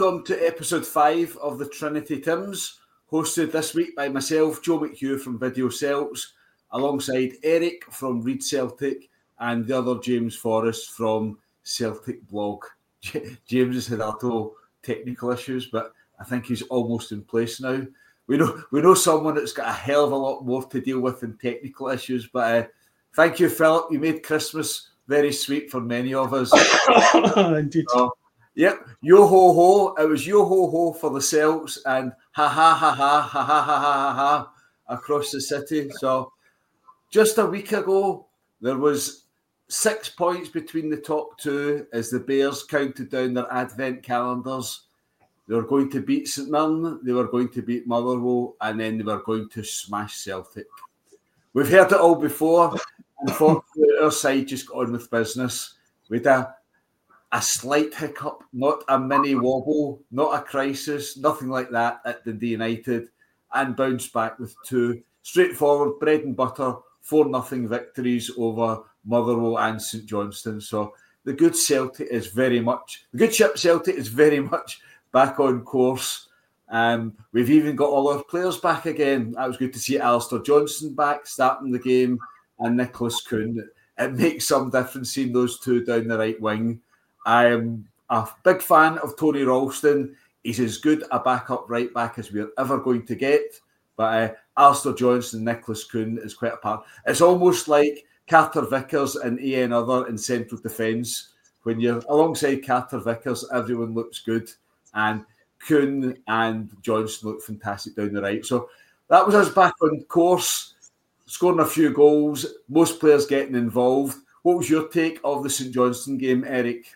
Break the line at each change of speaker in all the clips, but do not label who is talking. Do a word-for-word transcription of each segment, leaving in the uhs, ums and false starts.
welcome to episode five of the Trinity Tims, hosted this week by myself, Joe McHugh from Video Celts, alongside Eric from Read Celtic and the other James Forrest from Celtic Blog. J- James has had a little technical issues, but I think he's almost in place now. We know we know someone that's got a hell of a lot more to deal with than technical issues, but uh, thank you, Philip. You made Christmas very sweet for many of us.
Indeed.
Uh, Yep, yo ho ho. It was yo ho ho for the Celts and ha ha ha ha ha ha ha ha ha across the city. So just a week ago, there was six points between the top two as the Bears counted down their advent calendars. They were going to beat St Mirren, they were going to beat Motherwell, and then they were going to smash Celtic. We've heard it all before. Unfortunately, our side just got on with business. We had a A slight hiccup, not a mini wobble, not a crisis, nothing like that at Dundee United, and bounced back with two straightforward bread and butter four nothing victories over Motherwell and St Johnstone. So the good Celtic is very much, the good ship Celtic is very much back on course. Um, we've even got all our players back again. That was good to see Alistair Johnson back starting the game and Nicholas Kuhn. It makes some difference seeing those two down the right wing. I am a big fan of Tony Ralston. He's as good a backup right back as we're ever going to get. But uh, Alistair Johnson and Nicholas Kuhn is quite a part. It's almost like Carter Vickers and Ian Other in central defence. When you're alongside Carter Vickers, everyone looks good. And Kuhn and Johnson look fantastic down the right. So that was us back on course, scoring a few goals, most players getting involved. What was your take of the St Johnstone game, Eric?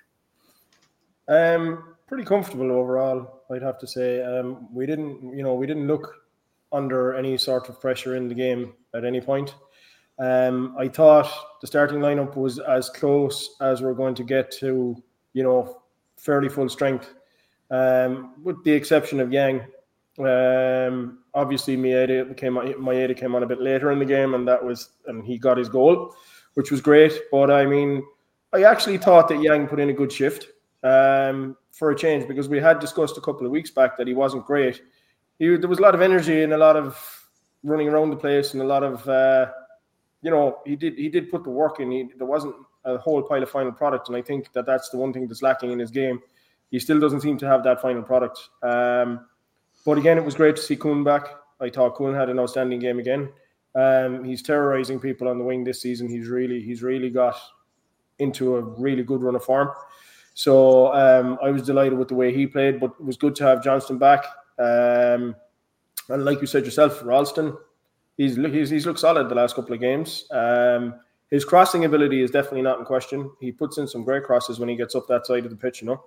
Um, pretty comfortable overall, I'd have to say. Um, we didn't, you know, we didn't look under any sort of pressure in the game at any point. Um, I thought the starting lineup was as close as we're going to get to, you know, fairly full strength, um, with the exception of Yang. Um, obviously, Maeda came on, Maeda came on a bit later in the game, and that was, and he got his goal, which was great. But I mean, I actually thought that Yang put in a good shift. Um, for a change, because we had discussed a couple of weeks back that he wasn't great. He, there was a lot of energy and a lot of running around the place and a lot of, uh, you know, he did he did put the work in. He, there wasn't a whole pile of final product, and I think that that's the one thing that's lacking in his game. He still doesn't seem to have that final product. Um, but again, it was great to see Kuhn back. I thought Kuhn had an outstanding game again. Um, he's terrorizing people on the wing this season. He's really he's really got into a really good run of form. So um, I was delighted with the way he played, but it was good to have Johnston back. Um, and like you said yourself, Ralston, he's, he's he's looked solid the last couple of games. Um, his crossing ability is definitely not in question. He puts in some great crosses when he gets up that side of the pitch, you know.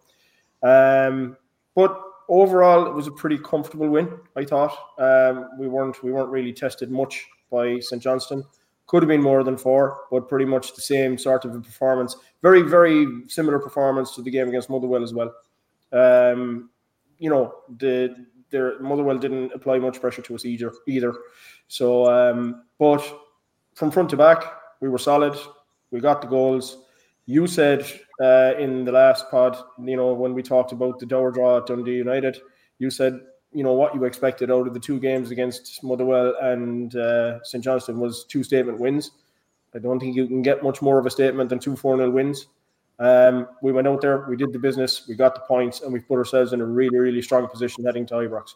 Um, but overall, it was a pretty comfortable win, I thought. Um, we weren't we weren't really tested much by St Johnstone. Could have been more than four, but pretty much the same sort of a performance. Very, very similar performance to the game against Motherwell as well. Um, you know, the, the Motherwell didn't apply much pressure to us either. either. So, um, but from front to back, we were solid. We got the goals. You said uh, in the last pod, you know, when we talked about the Dower draw at Dundee United, you said, you know, what you expected out of the two games against Motherwell and uh, St Johnstone was two statement wins. I don't think you can get much more of a statement than two four nil wins. Um, we went out there, we did the business, we got the points, and we put ourselves in a really, really strong position heading to Ibrox.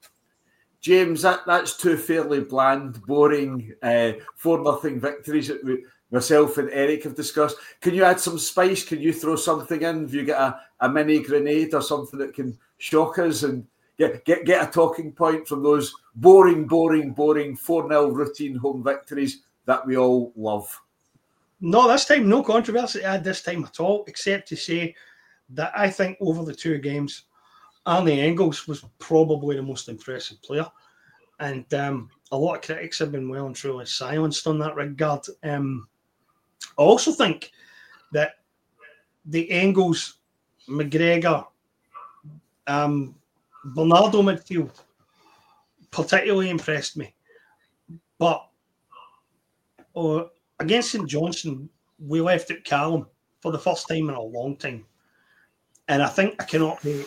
James, that, that's two fairly bland, boring uh, four nothing victories that we, myself and Eric have discussed. Can you add some spice? Can you throw something in? Have you got a, a mini grenade or something that can shock us and Get, get get a talking point from those boring, boring, boring four nil routine home victories that we all love?
No, this time, no controversy at this time at all, except to say that I think over the two games, Arnie Engels was probably the most impressive player. And um, a lot of critics have been well and truly silenced on that regard. Um, I also think that the Engels, McGregor, um, Bernardo midfield particularly impressed me. But uh, against St Johnstone, we left out Callum for the first time in a long time. And I think I cannot be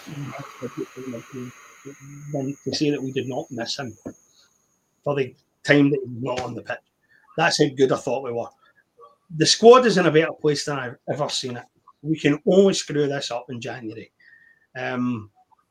than to say that we did not miss him for the time that he was not on the pitch. That's how good I thought we were. The squad is in a better place than I've ever seen it. We can only screw this up in January. Um,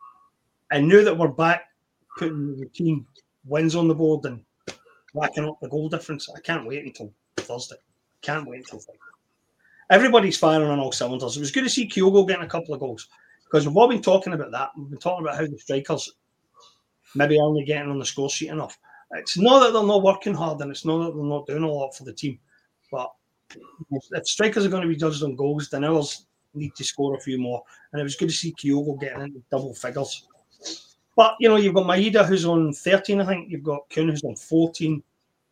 and now that we're back putting the routine wins on the board and racking up the goal difference, I can't wait until Thursday. Can't wait until Thursday. Everybody's firing on all cylinders. It was good to see Kyogo getting a couple of goals because we've all been talking about that. We've been talking about how the strikers maybe only getting on the score sheet enough. It's not that they're not working hard and it's not that they're not doing a lot for the team. But if strikers are going to be judged on goals, then ours need to score a few more. And it was good to see Kyogo getting into double figures. But, you know, you've got Maeda who's on thirteen, I think. You've got Kuhn who's on fourteen.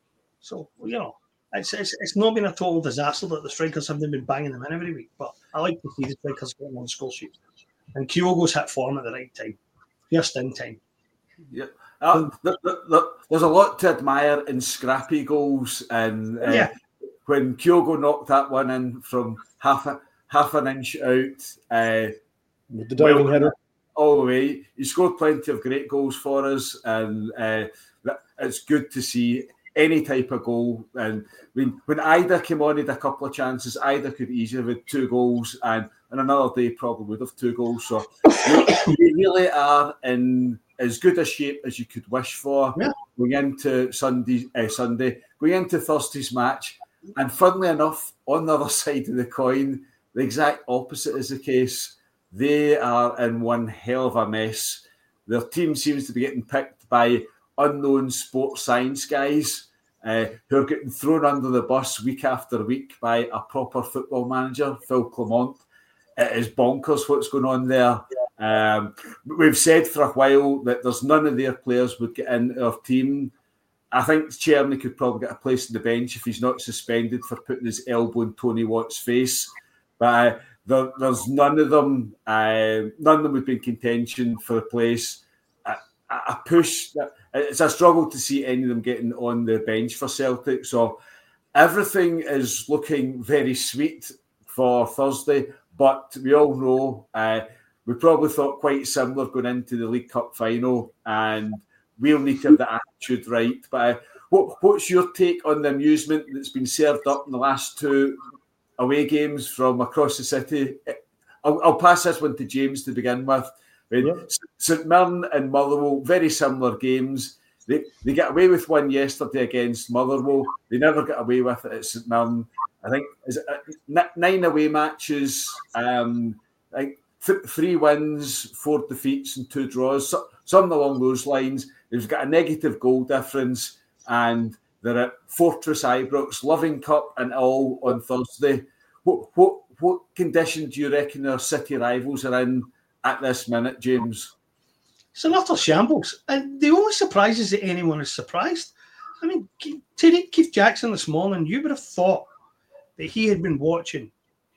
So, you know, it's, it's it's not been a total disaster that the strikers haven't been banging them in every week. But I like to see the strikers getting on the score sheet. And Kyogo's hit form at the right time. Just in time.
Yeah. Uh, th- th- th- there's a lot to admire in scrappy goals. And uh,
yeah.
when Kyogo knocked that one in from half a, half an inch out. Uh,
With the diving
well,
header.
All the way. He scored plenty of great goals for us. And uh, it's good to see any type of goal. And when, when Ida came on, he had a couple of chances. Ida could easily have had two goals. And on another day, probably would have two goals. So we, we really are in as good a shape as you could wish for
yeah.
going into Sunday, uh, Sunday, going into Thursday's match. And funnily enough, on the other side of the coin, the exact opposite is the case. They are in one hell of a mess. Their team seems to be getting picked by unknown sports science guys uh, who are getting thrown under the bus week after week by a proper football manager, Phil Clement. It is bonkers what's going on there. Um, we've said for a while that there's none of their players would get in our team. I think Czerny could probably get a place on the bench if he's not suspended for putting his elbow in Tony Watt's face. But uh, there, there's none of them. Uh, none of them would be in contention for a place. A, a push. It's a struggle to see any of them getting on the bench for Celtic. So everything is looking very sweet for Thursday. But we all know uh, we probably thought quite similar going into the League Cup final, and we'll need to have the attitude right. But uh, what, what's your take on the amusement that's been served up in the last two away games from across the city? I'll, I'll pass this one to James to begin with. I mean, yep. St Mirren and Motherwell, very similar games. They they get away with one yesterday against Motherwell. They never get away with it at St Mirren. I think is it nine away matches, um, like th- three wins, four defeats, and two draws. So, something along those lines. They've got a negative goal difference, and they're at Fortress Ibrox, Loving Cup, and all on Thursday. What what what condition do you reckon our city rivals are in at this minute, James?
It's an utter shambles, and the only surprise is that anyone is surprised. I mean, Tariq Keith Jackson this morning, you would have thought that he had been watching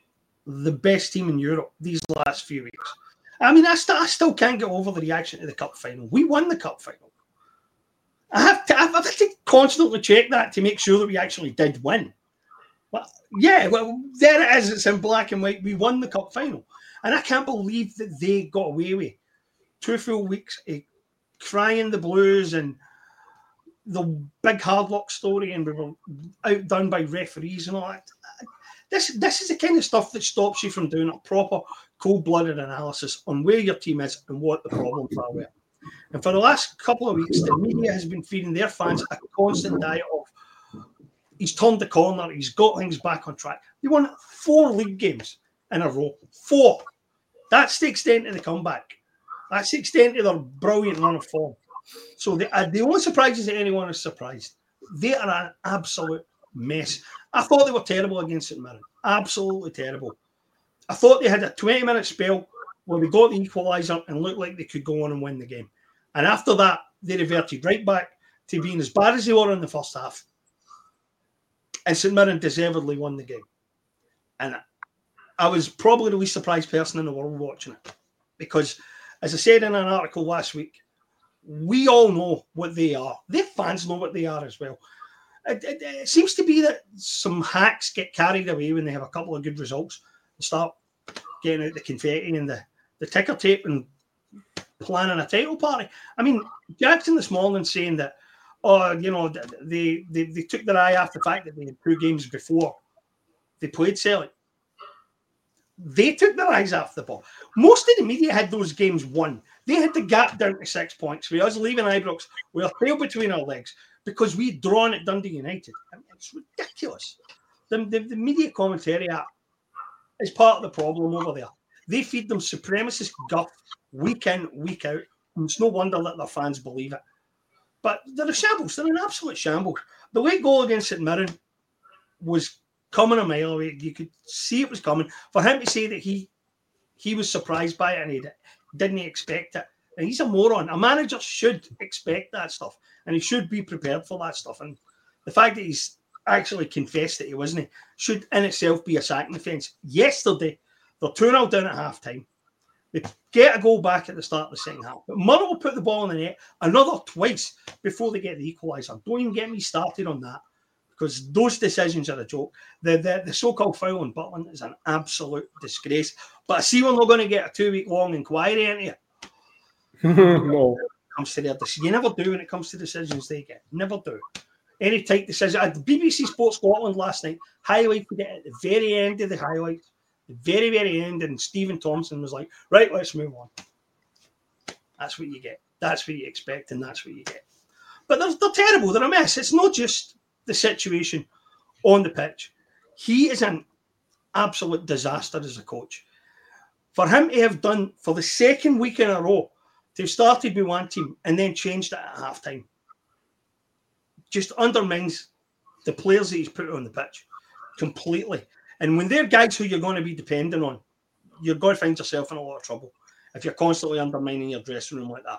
the best team in Europe these last few weeks. I mean, I, st- I still can't get over the reaction to the cup final. We won the cup final. I have to, I've had to constantly check that to make sure that we actually did win. But yeah, well, there it is. It's in black and white. We won the cup final. And I can't believe that they got away with two full weeks of crying the blues and the big hard luck story, and we were outdone by referees and all that. This, this is the kind of stuff that stops you from doing a proper cold-blooded analysis on where your team is and what the problems are with. And for the last couple of weeks, the media has been feeding their fans a constant diet of he's turned the corner, he's got things back on track. They won four league games in a row. Four. That's the extent of the comeback. That's the extent of their brilliant run of form. So the, uh, the only surprise is that anyone is surprised. They are an absolute mess. I thought they were terrible against St Mirren. Absolutely terrible. I thought they had a twenty-minute spell where they got the equaliser and looked like they could go on and win the game. And after that, they reverted right back to being as bad as they were in the first half. And St Mirren deservedly won the game. And I was probably the least surprised person in the world watching it. Because, as I said in an article last week, we all know what they are. Their fans know what they are as well. It, it, it seems to be that some hacks get carried away when they have a couple of good results and start getting out the confetti and the, the ticker tape and planning a title party. I mean, Jackson this morning saying that, oh, you know, they, they, they took their eye off the fact that they had two games before they played Celtic. They took their eyes off the ball. Most of the media had those games won. They had the gap down to six points. For us leaving Ibrox with a tail between our legs because we'd drawn at Dundee United. I mean, it's ridiculous. The, the, the media commentary is part of the problem over there. They feed them supremacist guff week in, week out. And it's no wonder that their fans believe it. But they're a shambles. They're an absolute shambles. The late goal against St Mirren was coming a mile away. You could see it was coming. For him to say that he he was surprised by it and he didn't expect it. And he's a moron. A manager should expect that stuff. And he should be prepared for that stuff. And the fact that he's actually confessed that he wasn't should in itself be a sacking offence. Yesterday, they're two nil down at half time. They get a goal back at the start of the second half. But Murray will put the ball in the net another twice before they get the equaliser. Don't even get me started on that because those decisions are a joke. The, the, the so-called foul on Butland is an absolute disgrace. But I see we're not going to get a two-week long inquiry into it.
No.
Comes to their decision. You never do when it comes to decisions they get. Never do. Any tight decision. At the B B C Sports Scotland last night highlighted it at the very end of the highlights. The very, very end, and Stephen Thompson was like, right, let's move on. That's what you get. That's what you expect, and that's what you get. But they're, they're terrible. They're a mess. It's not just the situation on the pitch. He is an absolute disaster as a coach. For him to have done, for the second week in a row, to have started with one team and then changed it at halftime, just undermines the players that he's put on the pitch completely. And when they're guys who you're going to be depending on, you're going to find yourself in a lot of trouble if you're constantly undermining your dressing room like that.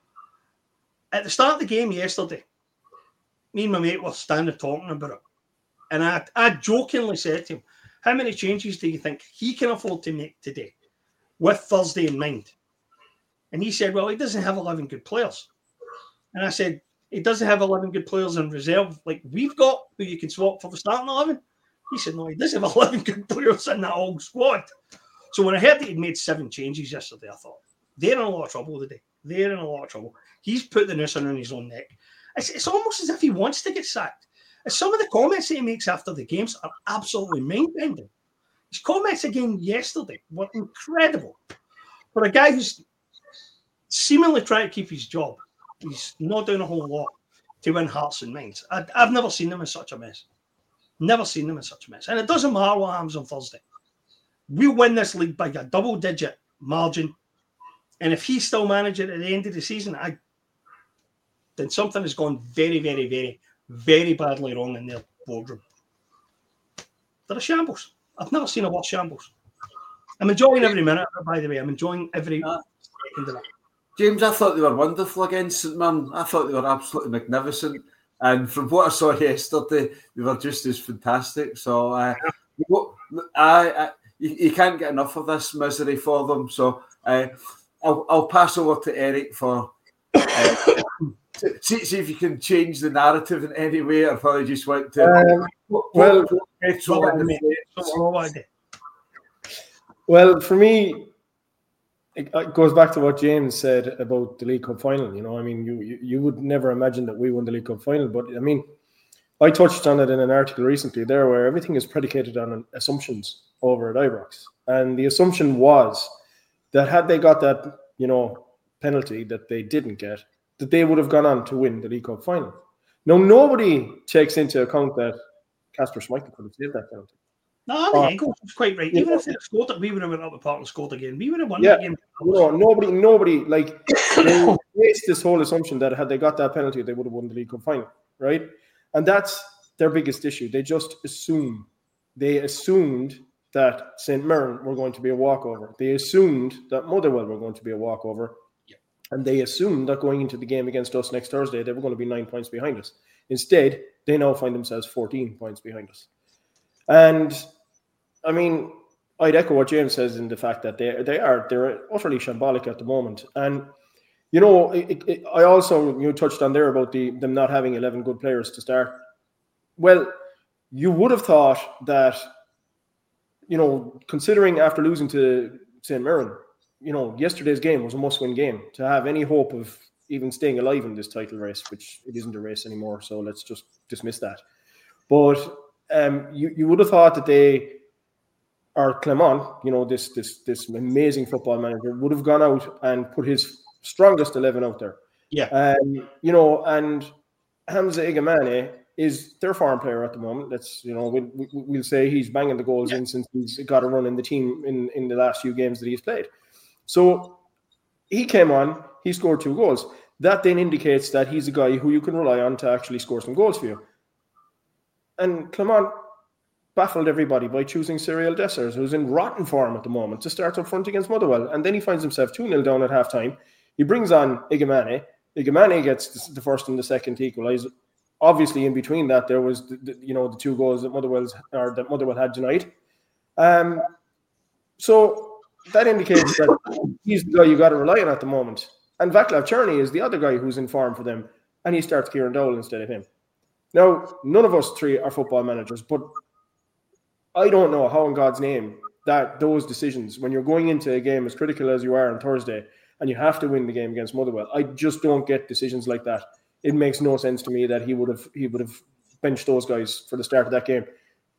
At the start of the game yesterday, me and my mate were standing talking about it. And I, I jokingly said to him, how many changes do you think he can afford to make today with Thursday in mind? And he said, well, he doesn't have eleven good players. And I said, he doesn't have eleven good players in reserve like we've got who you can swap for the starting eleven. He said, no, he doesn't have eleven good players in that whole squad. So when I heard that he'd made seven changes yesterday, I thought, they're in a lot of trouble today. They're in a lot of trouble. He's put the noose around his own neck. It's, it's almost as if he wants to get sacked. And some of the comments that he makes after the games are absolutely mind-bending. His comments again yesterday were incredible. For a guy who's seemingly trying to keep his job, he's not doing a whole lot to win hearts and minds. I, I've never seen him in such a mess. Never seen them in such a mess. And it doesn't matter what happens on Thursday. We'll win this league by a double-digit margin. And if he's still managing at the end of the season, I, then something has gone very, very, very, very badly wrong in their boardroom. They're a shambles. I've never seen a worse shambles. I'm enjoying every minute of it, by the way. I'm enjoying every uh, second of it.
James, I thought they were wonderful against St Mirren. I thought they were absolutely magnificent. And from what I saw yesterday, they were just as fantastic. So uh, I, I, you, you can't get enough of this misery for them. So uh, I'll, I'll pass over to Eric for uh, see, see if you can change the narrative in any way. I probably just went to
um, well. Well, for me, it goes back to what James said about the League Cup final. You know, I mean, you, you you would never imagine that we won the League Cup final, but I mean, I touched on it in an article recently there where everything is predicated on assumptions over at Ibrox. And the assumption was that had they got that, you know, penalty that they didn't get, that they would have gone on to win the League Cup final. Now, nobody takes into account that Kasper Schmeichel could have saved that penalty.
No, the Engels was quite right. Even if they had scored it, we would have went up the park and scored again. We would have won
yeah,
that game.
No, nobody, nobody, like, they based this whole assumption that had they got that penalty, they would have won the League Cup final, right? And that's their biggest issue. They just assume. They assumed that Saint Mirren were going to be a walkover. They assumed that Motherwell were going to be a walkover.
Yeah.
And they assumed that going into the game against us next Thursday, they were going to be nine points behind us. Instead, they now find themselves fourteen points behind us. And I mean, I'd echo what James says in the fact that they they are they're utterly shambolic at the moment. And you know, it, it, I also you touched on there about the them not having eleven good players to start. Well, you would have thought that, you know, considering after losing to Saint Mirren, you know, yesterday's game was a must-win game to have any hope of even staying alive in this title race, which it isn't a race anymore. So let's just dismiss that. But um, you, you would have thought that they, or Clement, you know, this this this amazing football manager, would have gone out and put his strongest eleven out there.
Yeah.
Um, you know, and Hamza Igamane is their foreign player at the moment. Let's, you know, we'll, we'll say he's banging the goals yeah. in since he's got a run in the team in, in the last few games that he's played. So he came on, he scored two goals. That then indicates that he's a guy who you can rely on to actually score some goals for you. And Clement baffled everybody by choosing Cyril Dessers, who's in rotten form at the moment, to start up front against Motherwell. And then he finds himself two nil down at half-time. He brings on Igamane. Igamane gets the first and the second to equalise. Obviously, in between that, there was the, the, you know the two goals that Motherwell's or that Motherwell had tonight. Um, so that indicates that he's the guy you got to rely on at the moment. And Vaclav Černý is the other guy who's in form for them, and he starts Kieran Dowell instead of him. Now, none of us three are football managers, but I don't know how in God's name that those decisions, when you're going into a game as critical as you are on Thursday, and you have to win the game against Motherwell, I just don't get decisions like that. It makes no sense to me that he would have he would have benched those guys for the start of that game.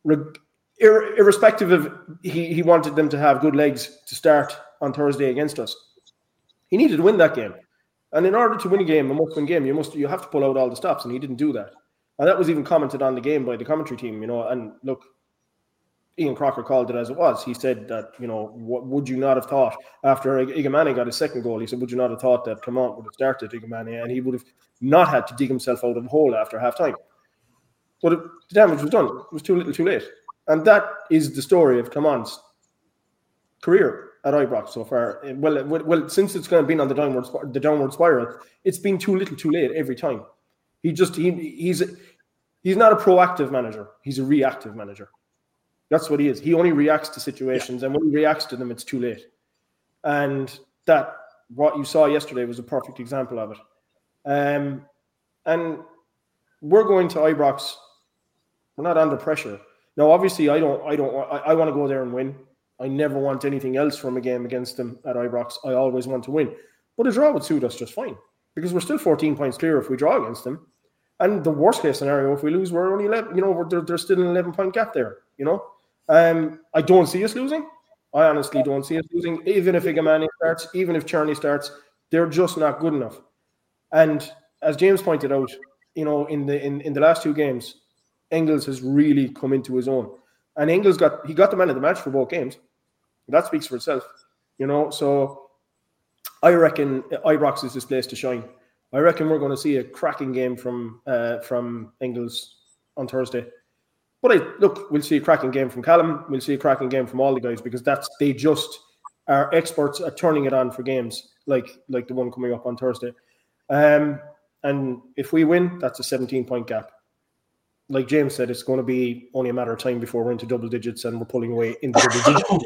Ir- irrespective of he, he wanted them to have good legs to start on Thursday against us. He needed to win that game. And in order to win a game, a must-win game, you must you have to pull out all the stops, and he didn't do that. And that was even commented on the game by the commentary team, you know, and look, Ian Crocker called it as it was. He said that, you know, what would you not have thought after Igamane got his second goal? He said, would you not have thought that Clement would have started Igamane and he would have not had to dig himself out of the hole after half time? But it, the damage was done. It was too little, too late. And that is the story of Clement's career at Ibrox so far. Well, well, since it's kind of been on the downward the downward spiral, it's been too little, too late every time. He just he he's he's not a proactive manager. He's a reactive manager. That's what he is. He only reacts to situations, yeah. and when he reacts to them, it's too late. And that, what you saw yesterday was a perfect example of it. Um, and we're going to Ibrox. We're not under pressure. Now, obviously, I don't. I don't. I, I want to go there and win. I never want anything else from a game against them at Ibrox. I always want to win. But a draw would suit us just fine because we're still fourteen points clear if we draw against them. And the worst case scenario, if we lose, we're only eleven. You know, we're, there, there's still an eleven point gap there. You know. Um, I don't see us losing. I honestly don't see us losing. Even if Igamane starts, even if Černý starts, they're just not good enough. And as James pointed out, you know, in the in, in the last two games, Engels has really come into his own. And Engels got he got the man of the match for both games. That speaks for itself, you know. So I reckon Ibrox is this place to shine. I reckon we're going to see a cracking game from uh, from Engels on Thursday. But I, look, we'll see a cracking game from Callum. We'll see a cracking game from all the guys because that's they just are experts at turning it on for games like like the one coming up on Thursday. Um, and if we win, that's a seventeen-point gap. Like James said, it's going to be only a matter of time before we're into double digits and we're pulling away into double digits.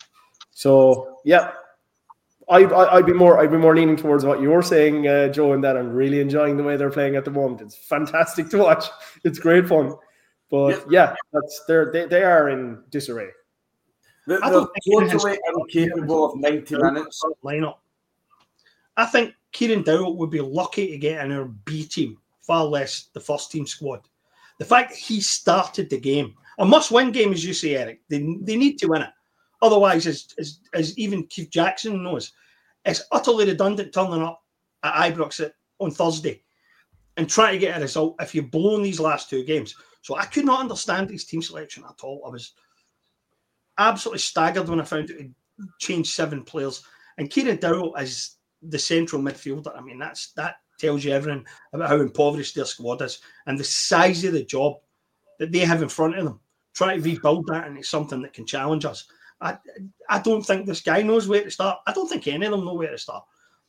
So yeah, I, I I'd be more I'd be more leaning towards what you're saying, uh, Joe, in that I'm really enjoying the way they're playing at the moment. It's fantastic to watch. It's great fun. But yeah, that's they're, they they are in disarray.
They're totally incapable of ninety minutes.
Lineup. I think Kieran Dowell would be lucky to get in our B team, far less the first team squad. The fact he started the game, a must-win game, as you say, Eric. They they need to win it. Otherwise, as as, as even Keith Jackson knows, it's utterly redundant turning up at Ibrox on Thursday and trying to get a result if you've blown these last two games. So I could not understand his team selection at all. I was absolutely staggered when I found out he changed seven players. And Kieran Dowell is the central midfielder. I mean, that's that tells you everything about how impoverished their squad is and the size of the job that they have in front of them. Try to rebuild that into something that can challenge us. I, I don't think this guy knows where to start. I don't think any of them know where to start.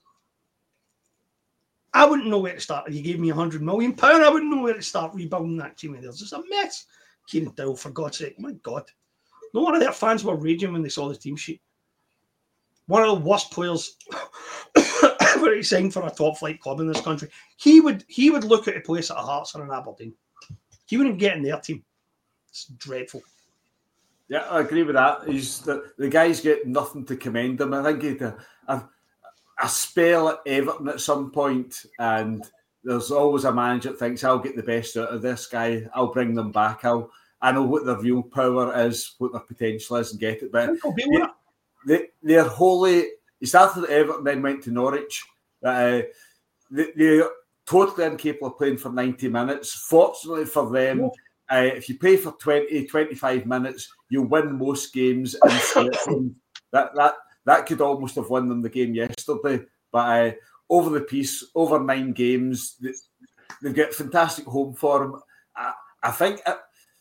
I wouldn't know where to start. If you gave me a hundred million pound, I wouldn't know where to start rebuilding that team of theirs. It's a mess. Kieran Dowell, for God's sake, my God. No one of their fans were raging when they saw the team sheet. One of the worst players where he signed for a top flight club in this country. He would he would look at a place at a Hearts or an Aberdeen. He wouldn't get in their team. It's dreadful.
Yeah, I agree with that. He's the, the guy's got nothing to commend him. I think he had a, a, a spell at Everton at some point, and there's always a manager that thinks, I'll get the best out of this guy, I'll bring them back, I'll I know what their real power is, what their potential is, and get it. But they, they, they're wholly. He started at Everton, then went to Norwich. Uh, they, they're totally incapable of playing for ninety minutes. Fortunately for them, uh, if you play for twenty, twenty-five minutes, you win most games. In that that that could almost have won them the game yesterday. But uh, over the piece, over nine games, they, they've got fantastic home form. I, I think. It,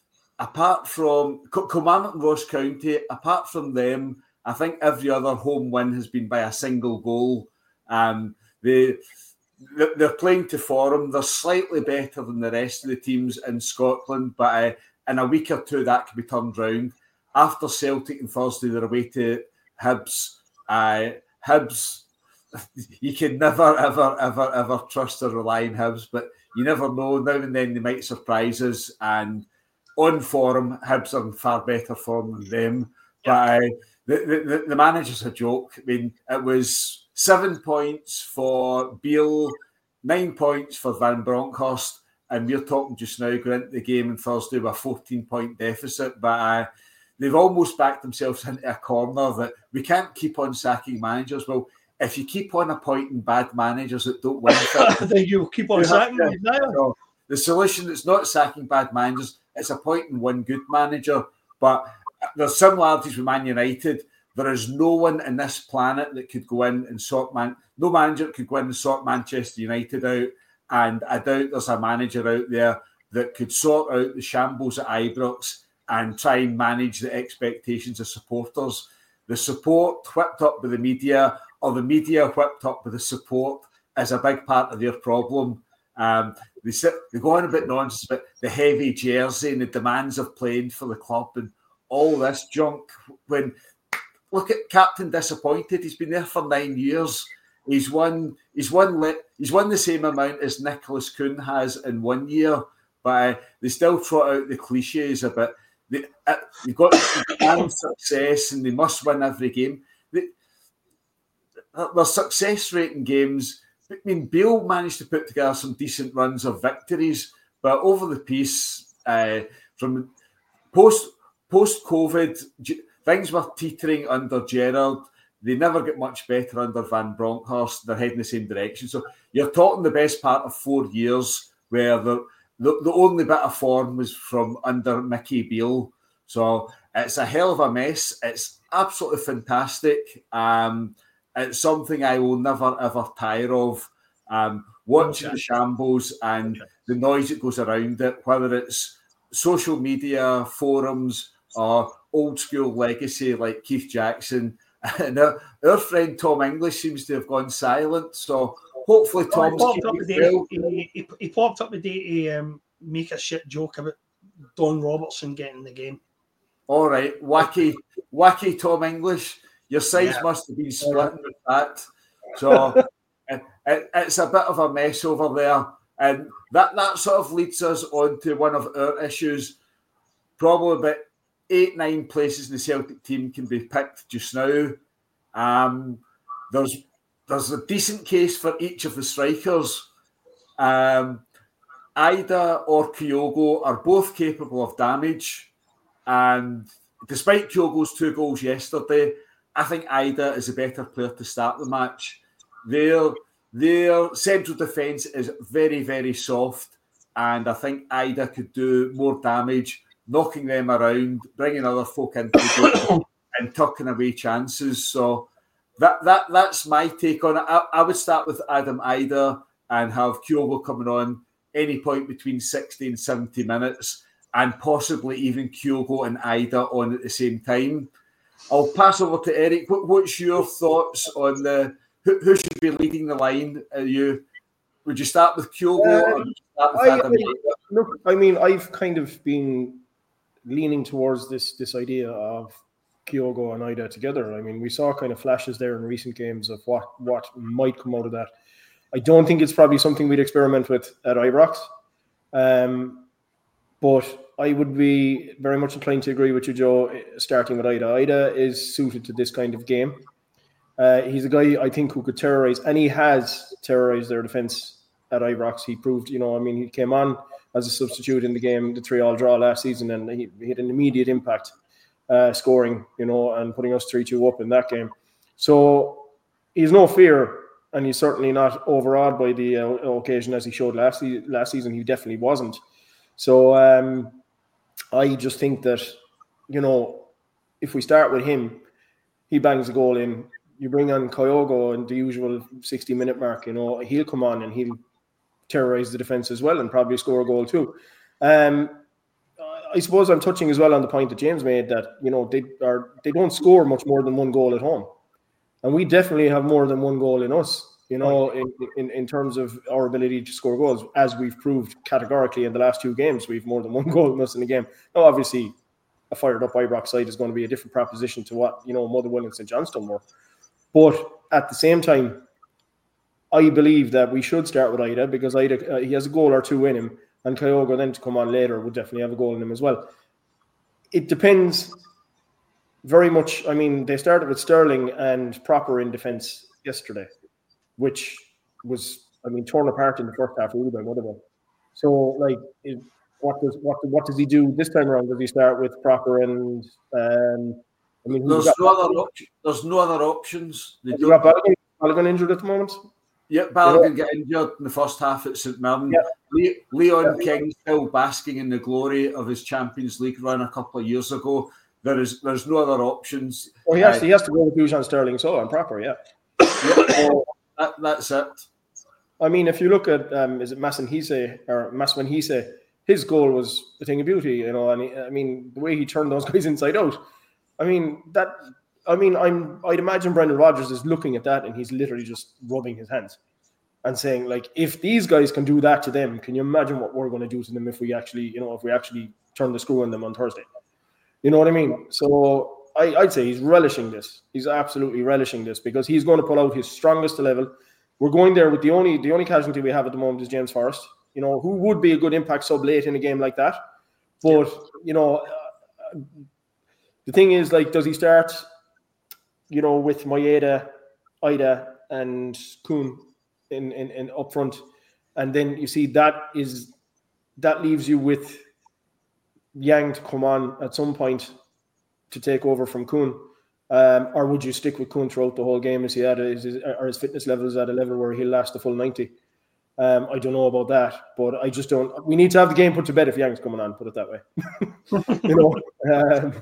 Apart from Kilmarnock and Ross County, apart from them, I think every other home win has been by a single goal. Um, they, they're playing to form. They're slightly better than the rest of the teams in Scotland, but uh, in a week or two, that can be turned round. After Celtic on Thursday, they're away to Hibs. Uh, Hibs, you can never, ever, ever, ever trust or rely on Hibs, but you never know. Now and then they might surprise us, and on form, Hibs are in far better form than them. Yeah. But uh, the, the, the manager's a joke. I mean, it was seven points for Beale, nine points for Van Bronckhorst, and we're talking just now going into the game on Thursday with a fourteen-point deficit. But uh, they've almost backed themselves into a corner that we can't keep on sacking managers. Well, if you keep on appointing bad managers that don't win,
then you'll keep on sacking them.
So the solution is not sacking bad managers. It's appointing one good manager, but there's similarities with Man United. There is no one in this planet that could go in and sort man. No manager could go in and sort Manchester United out, and I doubt there's a manager out there that could sort out the shambles at Ibrox and try and manage the expectations of supporters. The support whipped up by the media, or the media whipped up by the support, is a big part of their problem. Um, they, sit, they go on a bit nonsense about the heavy jersey and the demands of playing for the club and all this junk. When look at Captain Disappointed, he's been there for nine years. He's won. He's won. He's won the same amount as Nicholas Kuhn has in one year, but uh, they still trot out the cliches about they, uh, they've got to success and they must win every game. They, their success rate in games. I mean, Beale managed to put together some decent runs of victories, but over the piece, uh, from post post COVID, things were teetering under Gerrard. They never get much better under Van Bronckhorst. They're heading the same direction. So you're talking the best part of four years where the the, the only bit of form was from under Mickey Beale. So it's a hell of a mess. It's absolutely fantastic. Um, It's something I will never, ever tire of. Um, watching okay. the shambles and okay. the noise that goes around it, whether it's social media, forums, or old school legacy like Keith Jackson. And our, our friend Tom English seems to have gone silent. So hopefully Tom's
oh, he, popped up well. he, he, he popped up the day to um, make a shit joke about Don Robertson getting the game.
All right, wacky, wacky Tom English. Your sides yeah. must have been splitting with that. So it, it, it's a bit of a mess over there. And that, that sort of leads us on to one of our issues. Probably about eight, nine places in the Celtic team can be picked just now. Um, there's, there's a decent case for each of the strikers. Um, Ida or Kyogo are both capable of damage. And despite Kyogo's two goals yesterday, I think Ida is a better player to start the match. Their, their central defence is very, very soft, and I think Ida could do more damage, knocking them around, bringing other folk into the game and tucking away chances. So that that that's my take on it. I, I would start with Adam Ida and have Kyogo coming on any point between sixty and seventy minutes, and possibly even Kyogo and Ida on at the same time. I'll pass over to Eric. What, what's your thoughts on the who, who should be leading the line? Are you would you start with Kyogo uh, or would you start with
I,
Adam?
I, look, I mean, I've kind of been leaning towards this this idea of Kyogo and Ida together. I mean, we saw kind of flashes there in recent games of what what might come out of that. I don't think it's probably something we'd experiment with at Ibrox, um, But I would be very much inclined to agree with you, Joe, starting with Ida. Ida is suited to this kind of game. Uh, he's a guy, I think, who could terrorise, and he has terrorised their defence at Ibrox. He proved, you know, I mean, he came on as a substitute in the game, the three-all draw last season, and he, he had an immediate impact uh, scoring, you know, and putting us three two up in that game. So he's no fear, and he's certainly not overawed by the uh, occasion as he showed last, se- last season. He definitely wasn't. So um, I just think that, you know, if we start with him, he bangs a goal in. You bring on Kyogo in the usual sixty-minute mark, you know, he'll come on and he'll terrorise the defence as well and probably score a goal too. Um, I suppose I'm touching as well on the point that James made that, you know, they are they don't score much more than one goal at home. And we definitely have more than one goal in us, you know, in, in, in terms of our ability to score goals, as we've proved categorically in the last two games. We've more than one goal in us in the game. Now, obviously, a fired-up Ibrox side is going to be a different proposition to what, you know, Motherwell and Saint Johnstone were. But at the same time, I believe that we should start with Ida because Ida, uh, he has a goal or two in him, and Kyogo then to come on later would definitely have a goal in him as well. It depends very much. I mean, they started with Sterling and Proper in defence yesterday, which was, I mean, torn apart in the first half really by Motherwell. So, like, it, what does what what does he do this time around? Does he start with Proper and um, I mean,
there's no other option. There's no other options. They
you got Balogun, Balogun injured at the moment.
Yeah, Balogun got injured in the first half at St Mirren. Yeah. Leon yeah. King still basking in the glory of his Champions League run a couple of years ago. There is, there's no other options.
Well, he has, uh, to, he has to go with Dusan Sterling, so I'm Proper, yeah.
yeah so that, that's it.
I mean, if you look at, um, is it Masson Hise or Masson Hise, his goal was a thing of beauty, you know, and he, I mean, the way he turned those guys inside out. I mean, that, I mean, I'm, I'd imagine Brendan Rodgers is looking at that and he's literally just rubbing his hands and saying, like, if these guys can do that to them, can you imagine what we're going to do to them if we actually, you know, if we actually turn the screw on them on Thursday? You know what I mean? So I, I'd say he's relishing this. He's absolutely relishing this because he's going to pull out his strongest level. We're going there with the only, the only casualty we have at the moment is James Forrest, you know, who would be a good impact sub late in a game like that. But, yeah. you know, uh, the thing is, like, does he start, you know, with Maeda, Ida, and Kuhn in, in, in up front? And then you see that is that leaves you with Yang to come on at some point to take over from Kuhn. Um, or would you stick with Kuhn throughout the whole game? Is he at a, is his, are his fitness levels at a level where he'll last the full ninety? Um, I don't know about that, but I just don't. We need to have the game put to bed if Yang's coming on. Put it that way, you know. Um,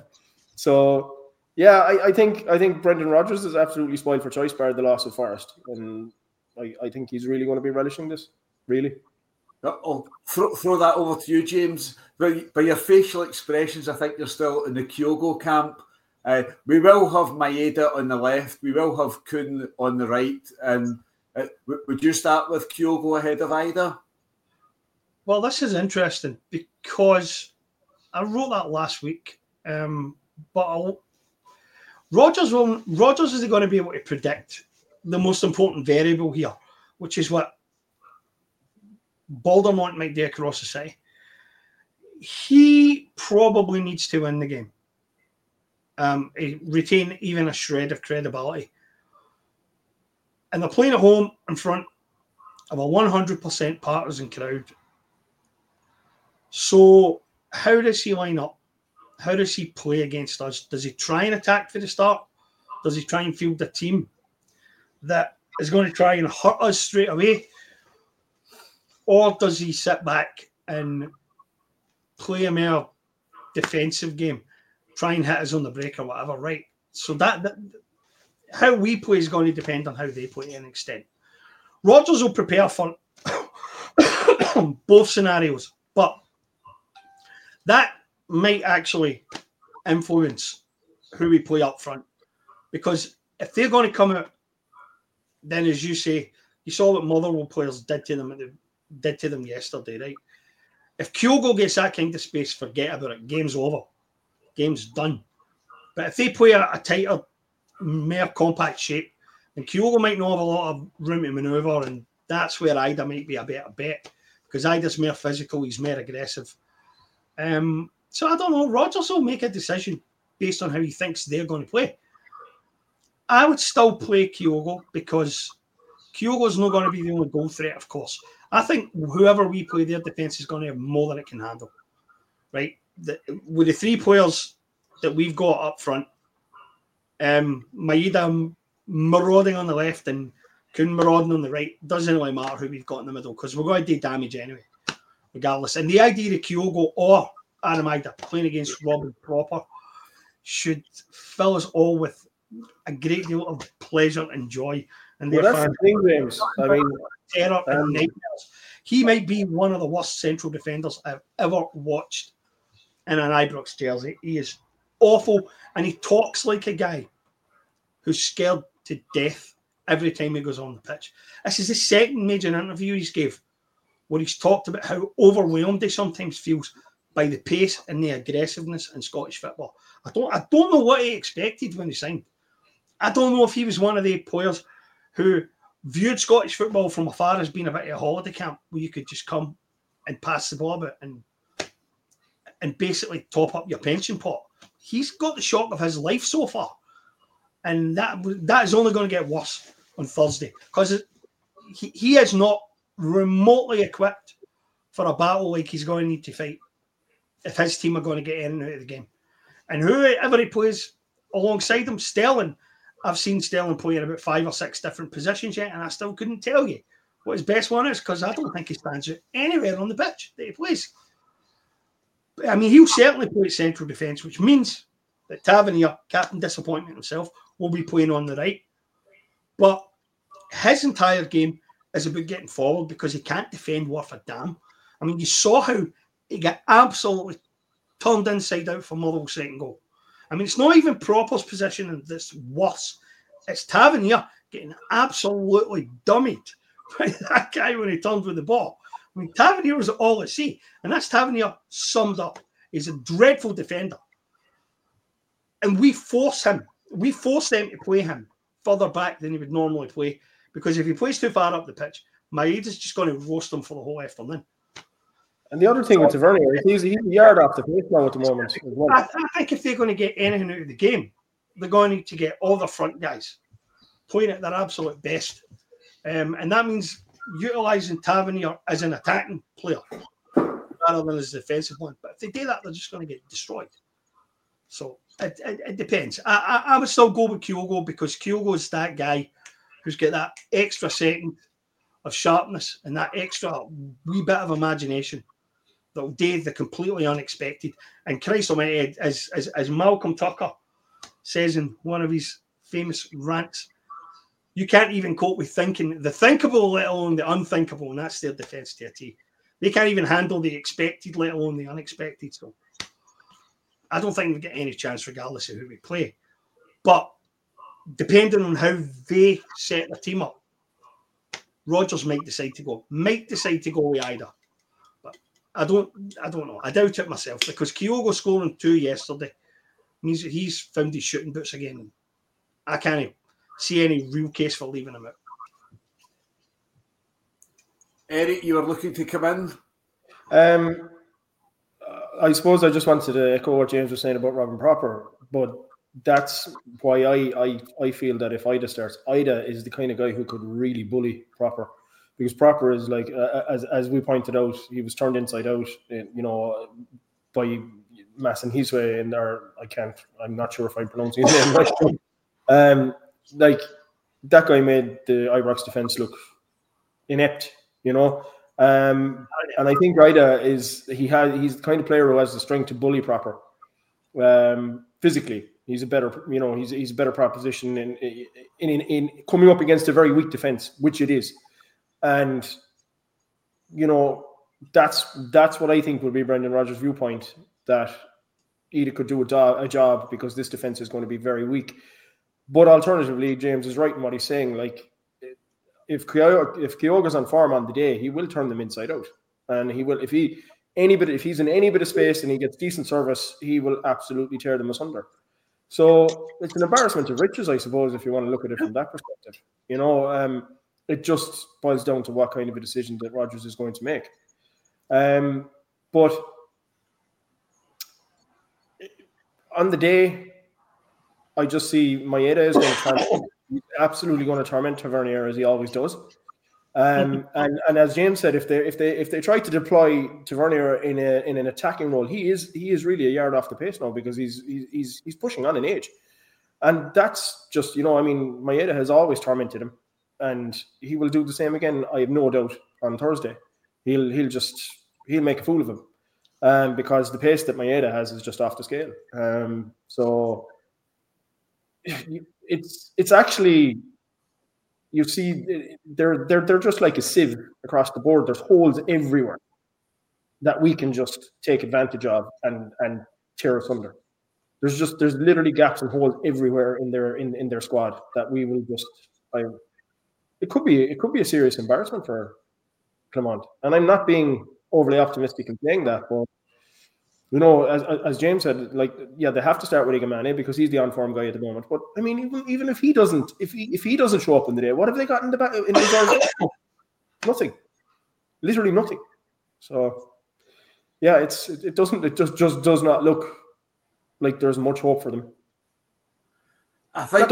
so yeah, I, I think I think Brendan Rodgers is absolutely spoiled for choice by the loss of Forrest, and I, I think he's really going to be relishing this. Really.
I'll throw, throw that over to you, James. By, by your facial expressions, I think you're still in the Kyogo camp. Uh, we will have Maeda on the left. We will have Kuhn on the right. And uh, would you start with Kyogo ahead of Ida?
Well, this is interesting because I wrote that last week. Um, but I'll, Rodgers will, Rodgers is going to be able to predict the most important variable here, which is what Baldermont might do across the city. He probably needs to win the game. Um, retain even a shred of credibility. And they're playing at home in front of a one hundred percent partisan crowd. So how does he line up? How does he play against us? Does he try and attack for the start? Does he try and field a team that is going to try and hurt us straight away? Or does he sit back and play a more defensive game, try and hit us on the break or whatever, right? So that, that how we play is going to depend on how they play to an extent. Rodgers will prepare for both scenarios, but that might actually influence who we play up front. Because if they're going to come out, then as you say, you saw what Motherwell players did to them at the did to them yesterday, right? If Kyogo gets that kind of space, forget about it. Game's over. Game's done. But if they play a, a tighter, more compact shape, then Kyogo might not have a lot of room to manoeuvre, and that's where Ida might be a better bet, because Ida's more physical, he's more aggressive. Um, so I don't know. Rodgers will make a decision based on how he thinks they're going to play. I would still play Kyogo because Kyogo's not going to be the only goal threat, of course. I think whoever we play, their defence is going to have more than it can handle, right? The, with the three players that we've got up front, um, Maeda marauding on the left and Kun marauding on the right, doesn't really matter who we've got in the middle because we're going to do damage anyway, regardless. And the idea of Kyogo or Adam Maeda playing against Robin proper should fill us all with a great deal of pleasure and joy. And
well, that's the thing, James. I mean,
terror
um,
and nightmares. He might be one of the worst central defenders I've ever watched in an Ibrox jersey. He is awful, and he talks like a guy who's scared to death every time he goes on the pitch. This is the second major interview he's gave where he's talked about how overwhelmed he sometimes feels by the pace and the aggressiveness in Scottish football. I don't, I don't know what he expected when he signed. I don't know if he was one of the players who viewed Scottish football from afar as being a bit of a holiday camp where you could just come and pass the ball about and and basically top up your pension pot. He's got the shock of his life so far. And that that is only going to get worse on Thursday because he, he is not remotely equipped for a battle like he's going to need to fight if his team are going to get in and out of the game. And whoever he plays alongside him, Sterling, I've seen Sterling play in about five or six different positions yet, and I still couldn't tell you what his best one is because I don't think he stands out anywhere on the pitch that he plays. I mean, he'll certainly play at central defence, which means that Tavernier, Captain Disappointment himself, will be playing on the right. But his entire game is about getting forward because he can't defend worth a damn. I mean, you saw how he got absolutely turned inside out for Motherwell's second goal. I mean, it's not even Proper's position that's worse. It's Tavernier getting absolutely dummied by that guy when he turned with the ball. I mean, Tavernier was all at sea, and that's Tavernier summed up. He's a dreadful defender. And we force him, we force them to play him further back than he would normally play, because if he plays too far up the pitch, Maeda's just going to roast him for the whole afternoon.
And the other thing with Tavernier is he's, he's a yard off the pace now at the moment. As well.
I, I think if they're going to get anything out of the game, they're going to need to get all the front guys playing at their absolute best. Um, and that means utilising Tavernier as an attacking player rather than as a defensive one. But if they do that, they're just going to get destroyed. So it, it, it depends. I, I, I would still go with Kyogo because Kyogo is that guy who's got that extra second of sharpness and that extra wee bit of imagination that will do the completely unexpected. And Christ almighty, as, as, as Malcolm Tucker says in one of his famous rants, you can't even cope with thinking the thinkable, let alone the unthinkable, and that's their defence to a T. They can't even handle the expected, let alone the unexpected. So I don't think we get any chance regardless of who we play. But depending on how they set their team up, Rodgers might decide to go, might decide to go with either. But I don't I don't know. I doubt it myself because Kyogo scoring two yesterday means that he's found his shooting boots again. I can't see any real case for leaving him out.
Eric, you were looking to come in?
Um, I suppose I just wanted to echo what James was saying about Robin Proper, but that's why I, I, I feel that if Ida starts, Ida is the kind of guy who could really bully Proper, because Proper is like, uh, as as we pointed out, he was turned inside out, you know, by Masson Hiswe in there. I can't, I'm not sure if I'm pronouncing his name right. Um, like that guy made the Ibrox defense look inept, you know. Um, and I think Ida is he has he's the kind of player who has the strength to bully Proper. Um, physically, he's a better, you know, he's he's a better proposition in in, in in coming up against a very weak defense, which it is. And you know, that's that's what I think will be Brendan Rodgers' viewpoint, that Ida could do a, do- a job because this defense is going to be very weak. But alternatively, James is right in what he's saying. Like, if Kyogo, if Kyogo's on form on the day, he will turn them inside out, and he will if he any bit if he's in any bit of space and he gets decent service, he will absolutely tear them asunder. So it's an embarrassment of riches, I suppose, if you want to look at it from that perspective. You know, um, it just boils down to what kind of a decision that Rodgers is going to make. Um, but on the day, I just see Maeda is going to torment, he's absolutely going to torment Tavernier as he always does. Um, and and as James said, if they if they if they try to deploy Tavernier in a in an attacking role, he is he is really a yard off the pace now because he's he's he's pushing on in age, and that's just you know I mean Maeda has always tormented him, and he will do the same again. I have no doubt on Thursday. He'll he'll just he'll make a fool of him, um, because the pace that Maeda has is just off the scale. Um, so it's it's actually. You see, they're they're they're just like a sieve across the board. There's holes everywhere that we can just take advantage of and and tear asunder. There's just there's literally gaps and holes everywhere in their in, in their squad that we will just. I, it could be it could be a serious embarrassment for Clermont, and I'm not being overly optimistic in saying that, but you know, as as James said, like yeah, they have to start with Igamane because he's the on-form guy at the moment. But I mean, even even if he doesn't, if he if he doesn't show up in the day, what have they got in the back in reserve? Nothing, literally nothing. So yeah, it's it, it doesn't it just just does not look like there's much hope for them.
I think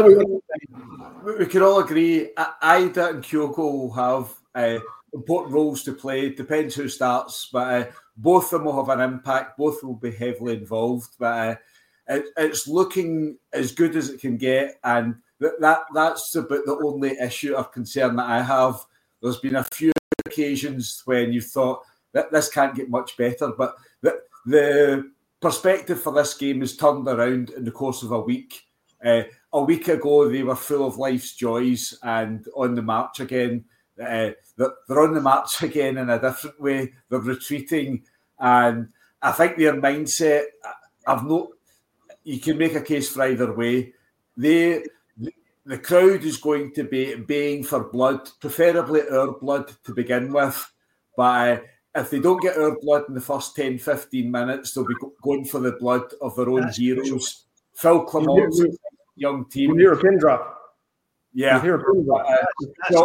we, we can all agree. Aida and Kyogo will have uh, important roles to play. Depends who starts, but. Uh, Both of them will have an impact. Both will be heavily involved, but uh, it, it's looking as good as it can get, and that, that that's about the only issue or concern that I have. There's been a few occasions when you thought that this can't get much better, but the, the perspective for this game is turned around in the course of a week. Uh, a week ago, they were full of life's joys and on the march again. Uh, they're on the march again in a different way. They're retreating, and I think their mindset. I've no. You can make a case for either way. They, the crowd is going to be baying for blood, preferably our blood to begin with. But if they don't get our blood in the first ten, fifteen minutes, they'll be going for the blood of their own That's heroes. True. Phil Clermont's young team.
You hear a pin drop.
Yeah,
uh,
so,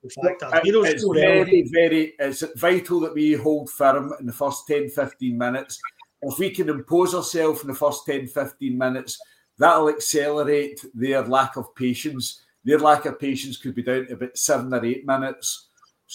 it's very, very. It's vital that we hold firm in the first ten, fifteen minutes. If we can impose ourselves in the first ten, fifteen minutes, that'll accelerate their lack of patience. Their lack of patience could be down to about seven or eight minutes.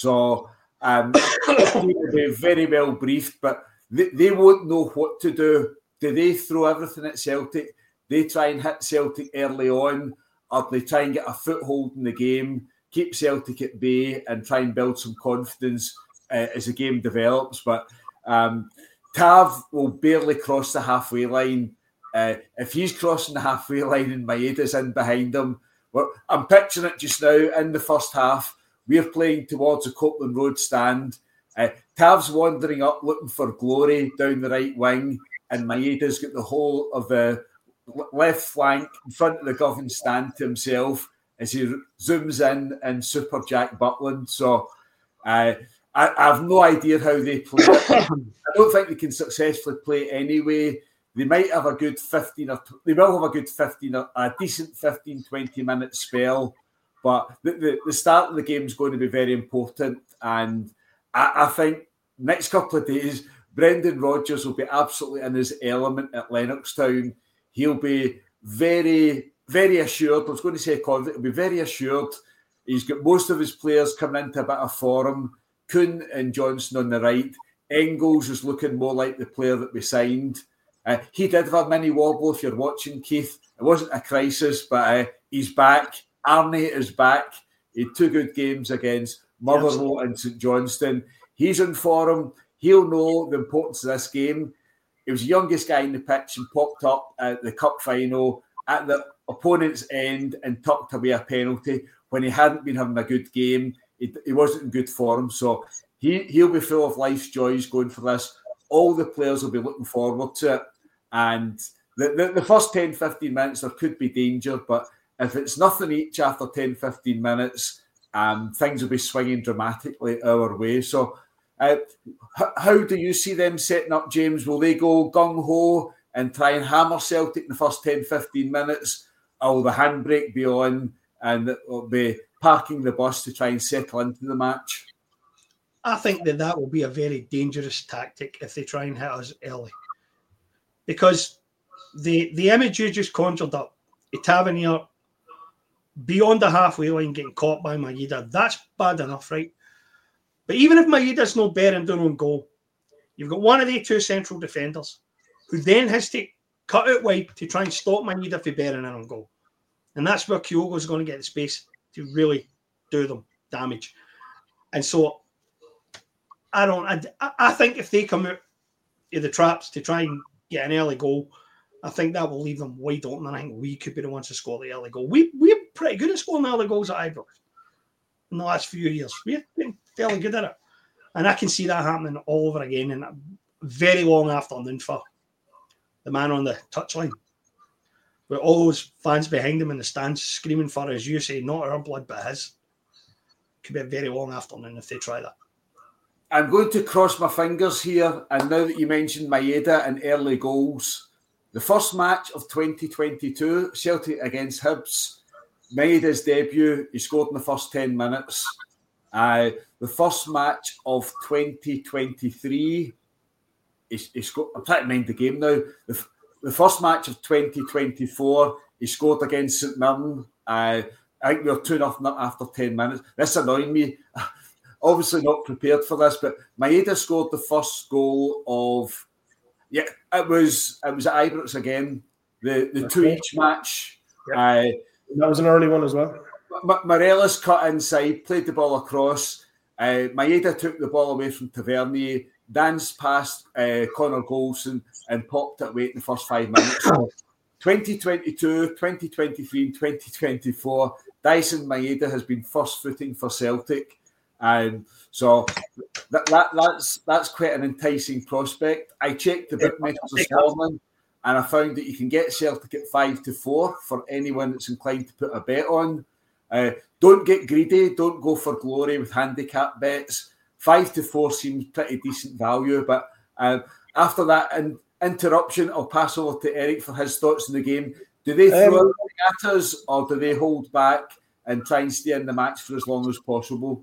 So um, they'll be very well briefed, but they, they won't know what to do. Do they throw everything at Celtic? They try and hit Celtic early on, or they try and get a foothold in the game, keep Celtic at bay and try and build some confidence uh, as the game develops. But um, Tav will barely cross the halfway line. Uh, if he's crossing the halfway line and Maeda's in behind him, well, I'm picturing it just now in the first half. We're playing towards the Copeland Road stand. Uh, Tav's wandering up looking for glory down the right wing, and Maeda's got the whole of the left flank in front of the Govan stand to himself as he zooms in and Super Jack Butland. So uh, I, I have no idea how they play. I don't think they can successfully play anyway. They might have a good fifteen or they will have a good fifteen or a decent fifteen, twenty minute spell, but the, the, the start of the game is going to be very important. And I, I think next couple of days, Brendan Rodgers will be absolutely in his element at Lennoxtown. He'll be very, very assured. I was going to say confident. He'll be very assured. He's got most of his players coming into a bit of form. Kuhn and Johnson on the right. Engels is looking more like the player that we signed. Uh, he did have a mini wobble, if you're watching, Keith. It wasn't a crisis, but uh, he's back. Arnie is back. He had two good games against Motherwell yes. and St Johnstone. He's in form. He'll know the importance of this game. He was the youngest guy in the pitch and popped up at the cup final at the opponent's end and tucked away a penalty when he hadn't been having a good game. He, he wasn't in good form. So he, he'll be full of life's joys going for this. All the players will be looking forward to it. And the, the, the first ten, fifteen minutes, there could be danger. But if it's nothing each after ten, fifteen minutes, um, things will be swinging dramatically our way. So Uh, how do you see them setting up, James? Will they go gung-ho and try and hammer Celtic in the first ten, fifteen minutes? Or will the handbrake be on and will be parking the bus to try and settle into the match?
I think that that will be a very dangerous tactic if they try and hit us early. Because the the image you just conjured up, a Tavernier beyond the halfway line getting caught by Maeda, that's bad enough, right? But even if Maeda's no bearing down on goal, you've got one of the two central defenders who then has to cut out wide to try and stop Maeda from bearing in on goal. And that's where Kyogo's going to get the space to really do them damage. And so I don't, I, I think if they come out of the traps to try and get an early goal, I think that will leave them wide open. And I think we could be the ones to score the early goal. We, we're pretty good at scoring early goals at Ibrox in the last few years. We've been fairly good at it. And I can see that happening all over again in a very long afternoon for the man on the touchline, with all those fans behind him in the stands screaming for, as you say, not our blood but his. Could be a very long afternoon if they try that.
I'm going to cross my fingers here, and now that you mentioned Maeda and early goals, the first match of twenty twenty-two, Celtic against Hibs, Maeda's debut, he scored in the first ten minutes. Uh, the first match of twenty twenty-three, he, he scored, I'm trying to mind the game now. The, the first match of twenty twenty-four, he scored against St Mirren. Uh, I think we were two nothing after ten minutes. This annoying me. Obviously not prepared for this, but Maeda scored the first goal of, yeah, it was it was at Ibrox again, the, the two each match.
Yep.
Uh,
that was an early one as well.
M- Morelos cut inside, played the ball across. Uh, Maeda took the ball away from Tavernier, danced past uh, Connor Golson and popped it away in the first five minutes. twenty twenty-two, twenty twenty-three and twenty twenty-four, Dyson Maeda has been first footing for Celtic. And so that, that that's that's quite an enticing prospect. I checked the bookmakers this morning, and I found that you can get Celtic at five to four for anyone that's inclined to put a bet on. Uh, don't get greedy. Don't go for glory with handicap bets. Five to four seems pretty decent value. But uh, after that in, interruption, I'll pass over to Eric for his thoughts on the game. Do they throw um, it at us, or do they hold back and try and stay in the match for as long as possible?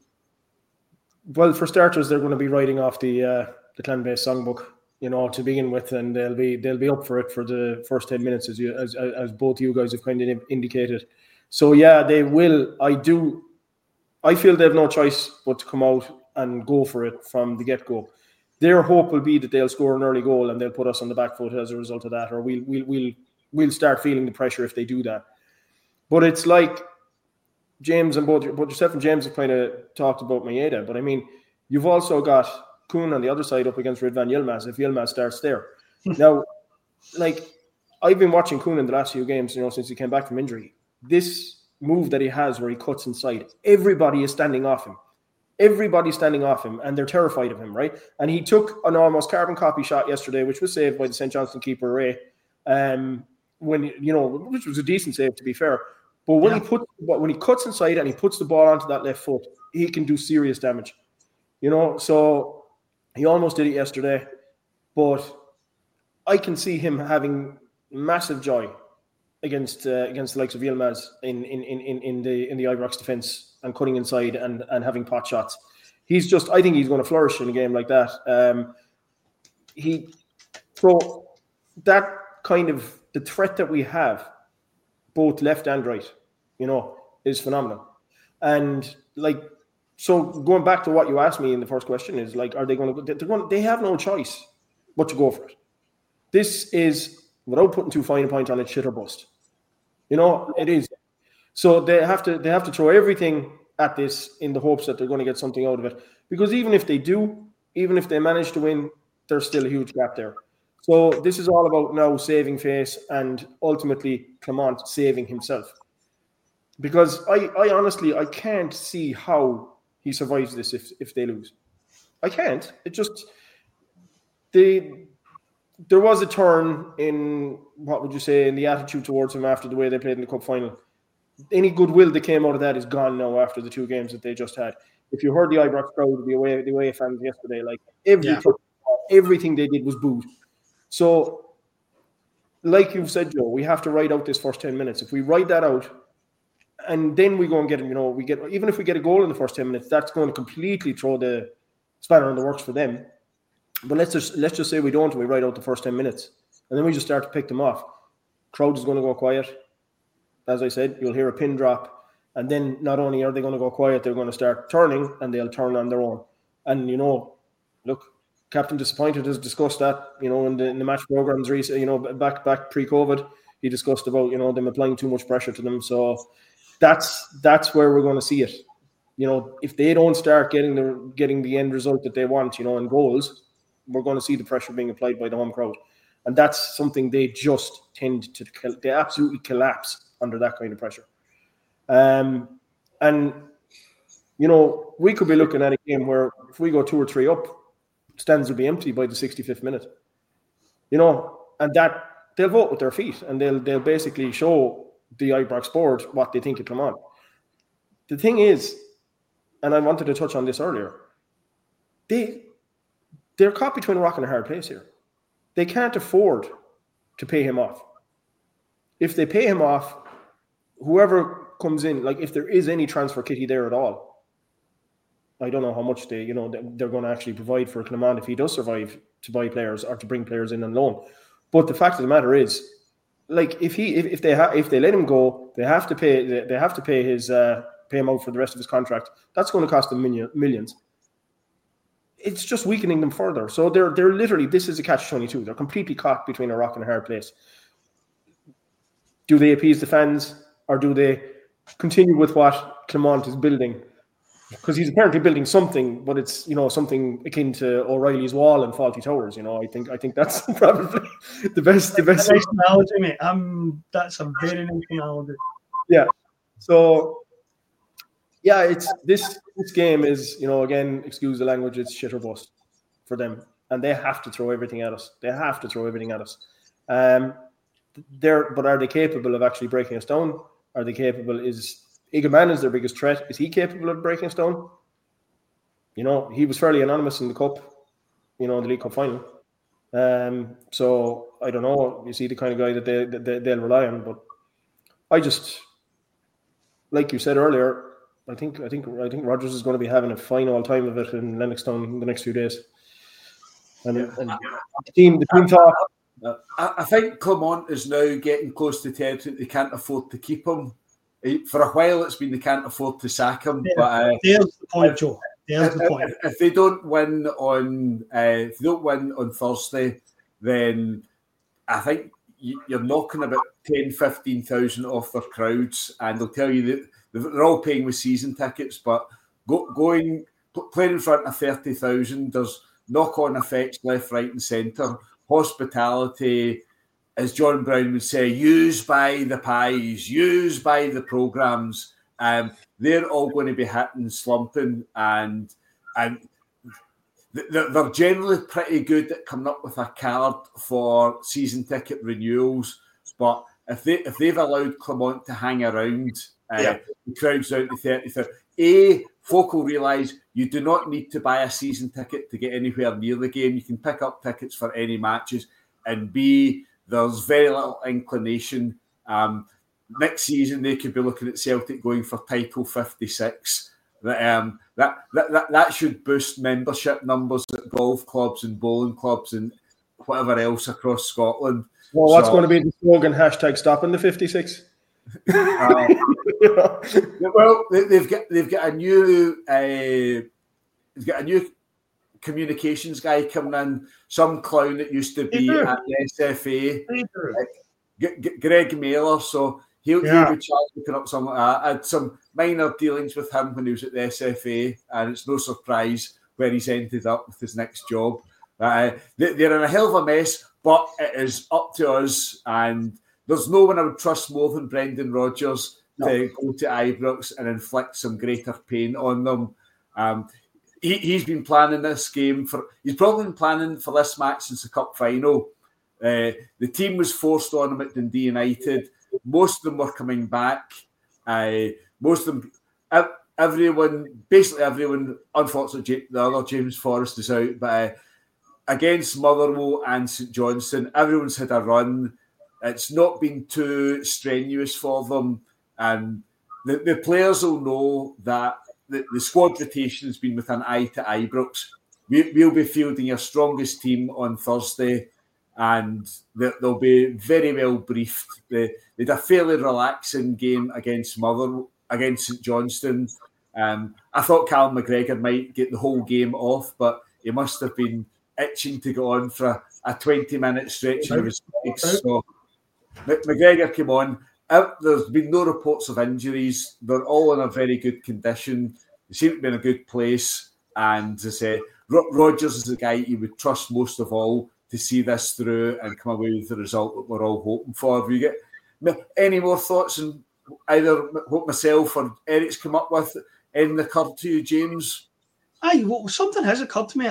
Well, for starters, they're going to be writing off the uh, the clan-based songbook, you know, to begin with, and they'll be they'll be up for it for the first ten minutes, as you as as both you guys have kind of indicated. So yeah, they will. I do. I feel they have no choice but to come out and go for it from the get-go. Their hope will be that they'll score an early goal and they'll put us on the back foot as a result of that, or we'll we'll we'll we'll start feeling the pressure if they do that. But it's like James and both, both yourself and James have kind of talked about Maeda, but I mean, you've also got Kuhn on the other side up against Ridvan Yilmaz if Yilmaz starts there. Now, like, I've been watching Kuhn in the last few games, you know, since he came back from injury. This move that he has where he cuts inside, everybody is standing off him. Everybody's standing off him, and they're terrified of him, right? And he took an almost carbon copy shot yesterday, which was saved by the Saint Johnstone keeper, Ray, um, when, you know, which was a decent save, to be fair. But when yeah. he puts, when he cuts inside and he puts the ball onto that left foot, he can do serious damage. You know, so he almost did it yesterday, but I can see him having massive joy against uh, against the likes of Yilmaz in in in in the in the Ibrox defence and cutting inside and and having pot shots. He's just, I think he's going to flourish in a game like that. Um, he so that kind of the threat that we have, both left and right, you know, is phenomenal. And like, so going back to what you asked me in the first question is like, are they going to, they're going, they have no choice but to go for it. This is, without putting too fine a point on it, shit or bust. You know, it is. So they have to, they have to throw everything at this in the hopes that they're going to get something out of it. Because even if they do, even if they manage to win, there's still a huge gap there. So this is all about now saving face and ultimately Clement saving himself. Because I, I honestly, I can't see how he survives this if, if they lose. I can't. It just, they, there was a turn in, what would you say, in the attitude towards him after the way they played in the cup final. Any goodwill that came out of that is gone now after the two games that they just had. If you heard the Ibrox crowd, the away, the away fans yesterday, like every yeah. everything they did was booed. So, like you've said, Joe, we have to ride out this first ten minutes. If we ride that out, and then we go and get, you know, we get, even if we get a goal in the first ten minutes, that's going to completely throw the spanner in the works for them. But let's just let's just say we don't, and we ride out the first ten minutes. And then we just start to pick them off. Crowd is going to go quiet. As I said, you'll hear a pin drop. And then not only are they going to go quiet, they're going to start turning, and they'll turn on their own. And, you know, look, Captain Disappointed has discussed that, you know, in the, in the match programs, you know, back back pre-COVID. He discussed about, you know, them applying too much pressure to them. So that's that's where we're going to see it. You know, if they don't start getting the getting the end result that they want, you know, in goals, we're going to see the pressure being applied by the home crowd. And that's something they just tend to, they absolutely collapse under that kind of pressure. Um, and, you know, we could be looking at a game where if we go two or three up, stands will be empty by the sixty-fifth minute. You know, and that they'll vote with their feet, and they'll they'll basically show the Ibrox board what they think of Clermont. The thing is, and I wanted to touch on this earlier, they they're caught between a rock and a hard place here. They can't afford to pay him off. If they pay him off, whoever comes in, like if there is any transfer kitty there at all, I don't know how much they, you know, they're going to actually provide for Clermont if he does survive to buy players or to bring players in on loan. But the fact of the matter is, like if he, if, if they ha- if they let him go, they have to pay, they have to pay his, uh, pay him out for the rest of his contract. That's going to cost them million, millions. It's just weakening them further. So they're they're literally, this is a catch twenty-two. They're completely caught between a rock and a hard place. Do they appease the fans, or do they continue with what Clermont is building? Because he's apparently building something, but it's, you know, something akin to O'Reilly's Wall and Fawlty Towers. You know, I think I think that's probably the best. The best
nice analogy, mate. Um, that's a very nice analogy.
Yeah. So, yeah, it's this this game is, you know, again, excuse the language, it's shit or bust for them, and they have to throw everything at us. They have to throw everything at us. Um, they're but are they capable of actually breaking us down? Are they capable? Is Egan is their biggest threat. Is he capable of breaking us down? You know, he was fairly anonymous in the cup, you know, in the League Cup final. Um, so I don't know. You see the kind of guy that they, that they they'll rely on. But I just, like you said earlier, I think I think I think Rodgers is going to be having a fine all time of it in Lennoxtown in the next few days. And, and the team, the team talk.
I, I think Clermont is now getting close to territory. They can't afford to keep him. For a while, it's been they can't afford to sack him.
Yeah,
but uh,
there's the point,
if,
Joe. There's
if,
the point.
If, if they don't win on, uh, if they don't win on Thursday, then I think you're knocking about ten, fifteen thousand off their crowds, and they'll tell you that they're all paying with season tickets. But go, going playing in front of thirty thousand, there's knock-on effects left, right, and centre. Hospitality, as John Brown would say, used by the pies, used by the programmes. Um, they're all going to be hitting, slumping, and and they're generally pretty good at coming up with a card for season ticket renewals. But if they if they've allowed Clermont to hang around, uh, yeah. the crowd's out to thirty thousand. A, folk will realise you do not need to buy a season ticket to get anywhere near the game. You can pick up tickets for any matches. And B, there's very little inclination. Um, next season, they could be looking at Celtic going for title fifty-six. That, um, that, that, that, that should boost membership numbers at golf clubs and bowling clubs and whatever else across Scotland.
Well, what's so, going to be the slogan? Hashtag stopping the fifty-six?
uh, well, they, they've got they've got a new uh, they've got a new communications guy coming in, some clown that used to be at the S F A, G- G- Greg Mailer. So he'll, yeah. he'll be looking up some. Uh, I had some minor dealings with him when he was at the S F A, and it's no surprise where he's ended up with his next job. Uh, they, they're in a hell of a mess, but it is up to us. And there's no one I would trust more than Brendan Rodgers no. to go to Ibrox and inflict some greater pain on them. Um, he, he's been planning this game for. He's probably been planning for this match since the cup final. Uh, the team was forced on him at Dundee United. Most of them were coming back. Uh, most of them, everyone, basically everyone. Unfortunately, the other James Forrest is out, but uh, against Motherwell and St Johnstone, everyone's had a run. It's not been too strenuous for them, and the, the players will know that the, the squad rotation has been with an eye to Ibrox. We, we'll be fielding our strongest team on Thursday, and they'll be very well briefed. They, they had a fairly relaxing game against Mother, against St Johnstone. Um, I thought Callum McGregor might get the whole game off, but he must have been itching to go on for a, a twenty-minute stretch of his legs. So McGregor came on. There's been no reports of injuries. They're all in a very good condition. They seem to be in a good place. And as I say, Rodgers is the guy you would trust most of all to see this through and come away with the result that we're all hoping for. Have you get any more thoughts on either what myself or Eric's come up with? Anything occurred to you, James?
Aye, well, something has occurred to me.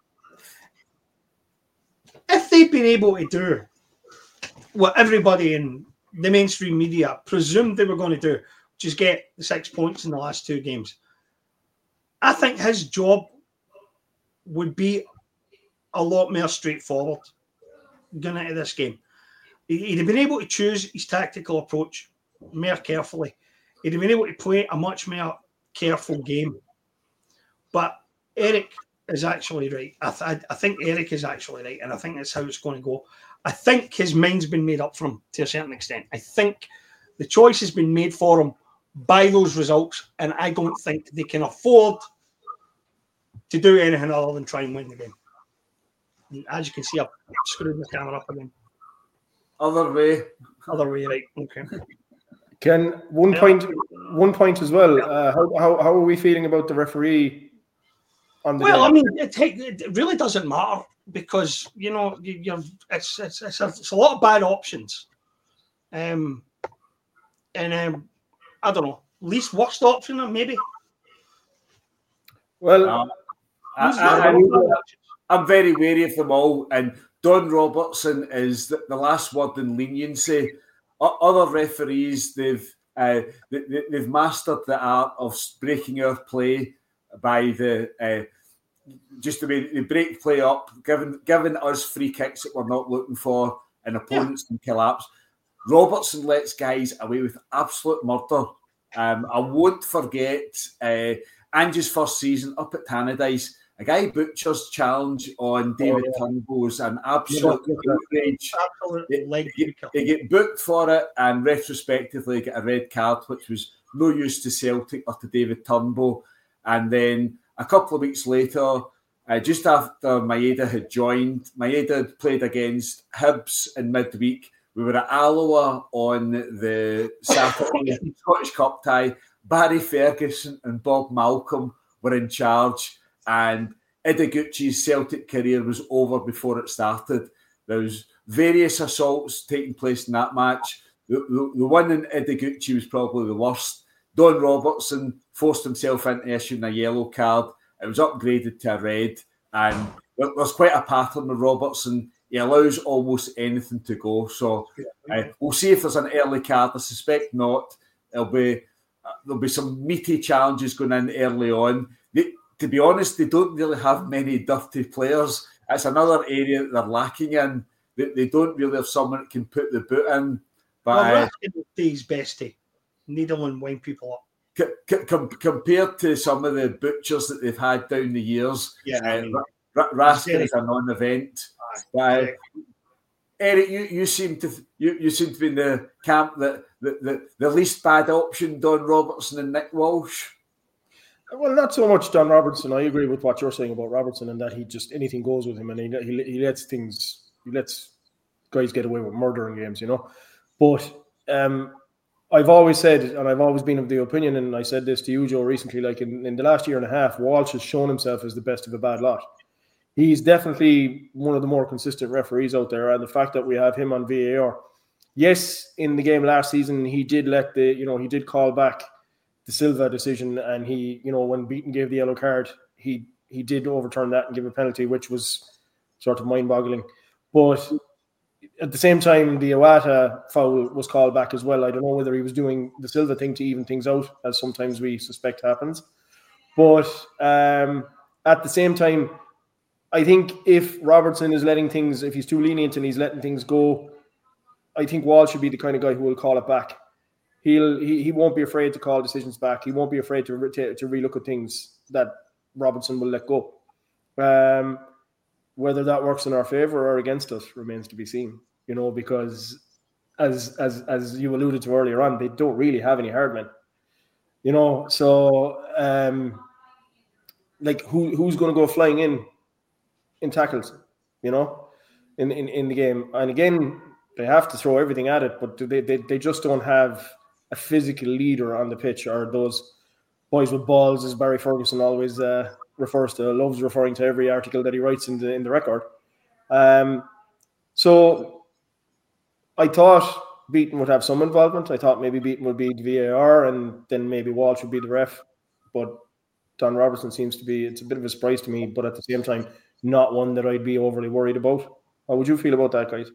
If they'd been able to do what everybody in the mainstream media presumed they were going to do, which is get the six points in the last two games, I think his job would be a lot more straightforward going into this game. He'd have been able to choose his tactical approach more carefully. He'd have been able to play a much more careful game. But Eric is actually right. I, th- I think Eric is actually right, and I think that's how it's going to go. I think his mind's been made up for him to a certain extent. I think the choice has been made for him by those results, and I don't think they can afford to do anything other than try and win the game. And as you can see, I've screwed the camera up again.
Other way.
Other way, right. Okay.
Can one
Yeah.
point one point as well. Uh, how, how how are we feeling about the referee on the
Well,
day?
I mean, it, take, it really doesn't matter because, you know, you, you're it's it's it's a, it's a lot of bad options. Um, and um, I don't know, least worst option, maybe.
Well,
Um, I,
Least
I,
worst
I,
option.
I'm very wary of them all, and Don Robertson is the, the last word in leniency. O- other referees, they've uh, they, they've mastered the art of breaking our play by the uh, just the way they break play up, giving giving us free kicks that we're not looking for, and opponents can collapse. Robertson lets guys away with absolute murder. Um, I won't forget uh, Angie's first season up at Tannadice. A guy Butcher's challenge on David
Oh, yeah.
Turnbull's an absolute
Yeah.
outrage.
Absolutely leg
He,
breaker.
he get booked for it and retrospectively get a red card, which was no use to Celtic or to David Turnbull. And then a couple of weeks later, uh, just after Maeda had joined, Maeda had played against Hibs in midweek. We were at Alloa on the Saturday Scottish Cup tie. Barry Ferguson and Bob Malcolm were in charge, and Ideguchi's Celtic career was over before it started. There was various assaults taking place in that match. The, the, the one in Ideguchi was probably the worst. Don Robertson forced himself into issuing a yellow card. It was upgraded to a red, and there, there's quite a pattern with Robertson. He allows almost anything to go. So uh, we'll see if there's an early card. I suspect not. There'll be uh, there'll be some meaty challenges going in early on. They, to be honest, they don't really have many dirty players. It's another area that they're lacking in. They, they don't really have someone that can put the boot in. But
Well,
uh,
Raskin will do his best to needle and wind people up.
c- c- com- compared to some of the butchers that they've had down the years,
Yeah,
uh,
I mean,
Ra- Ra- Raskin
very-
is a non-event.
Aye,
But, uh,
correct.
Eric, you, you seem to you, you seem to be in the camp that the, the, the least bad option, Don Robertson and Nick Walsh.
Well, not so much Don Robertson. I agree with what you're saying about Robertson and that he just anything goes with him, and he he, he lets things he lets guys get away with murder in games, you know. But um, I've always said, and I've always been of the opinion, and I said this to you, Joe, recently. Like in, in the last year and a half, Walsh has shown himself as the best of a bad lot. He's definitely one of the more consistent referees out there, and the fact that we have him on V A R. Yes, in the game last season, he did let the you know he did call back the Silva decision, and he, you know, when Beaton gave the yellow card, he he did overturn that and give a penalty, which was sort of mind-boggling. But at the same time, the Iwata foul was called back as well. I don't know whether he was doing the Silva thing to even things out, as sometimes we suspect happens. But um, at the same time, I think if Robertson is letting things, if he's too lenient and he's letting things go, I think Wall should be the kind of guy who will call it back. He'll he, he won't be afraid to call decisions back. He won't be afraid to to, to relook at things that Robertson will let go. Um, whether that works in our favour or against us remains to be seen. You know, because as as as you alluded to earlier on, they don't really have any hard men. You know, so um, like who who's going to go flying in in tackles? You know, in, in in the game, and again they have to throw everything at it, but they they they just don't have a physical leader on the pitch, or those boys with balls, as Barry Ferguson always uh, refers to, loves referring to every article that he writes in the in the record. Um, so. I thought Beaton would have some involvement. I thought maybe Beaton would be the V A R and then maybe Walsh would be the ref. But Don Robertson seems to be, it's a bit of a surprise to me, but at the same time, not one that I'd be overly worried about. How would you feel about that, guys?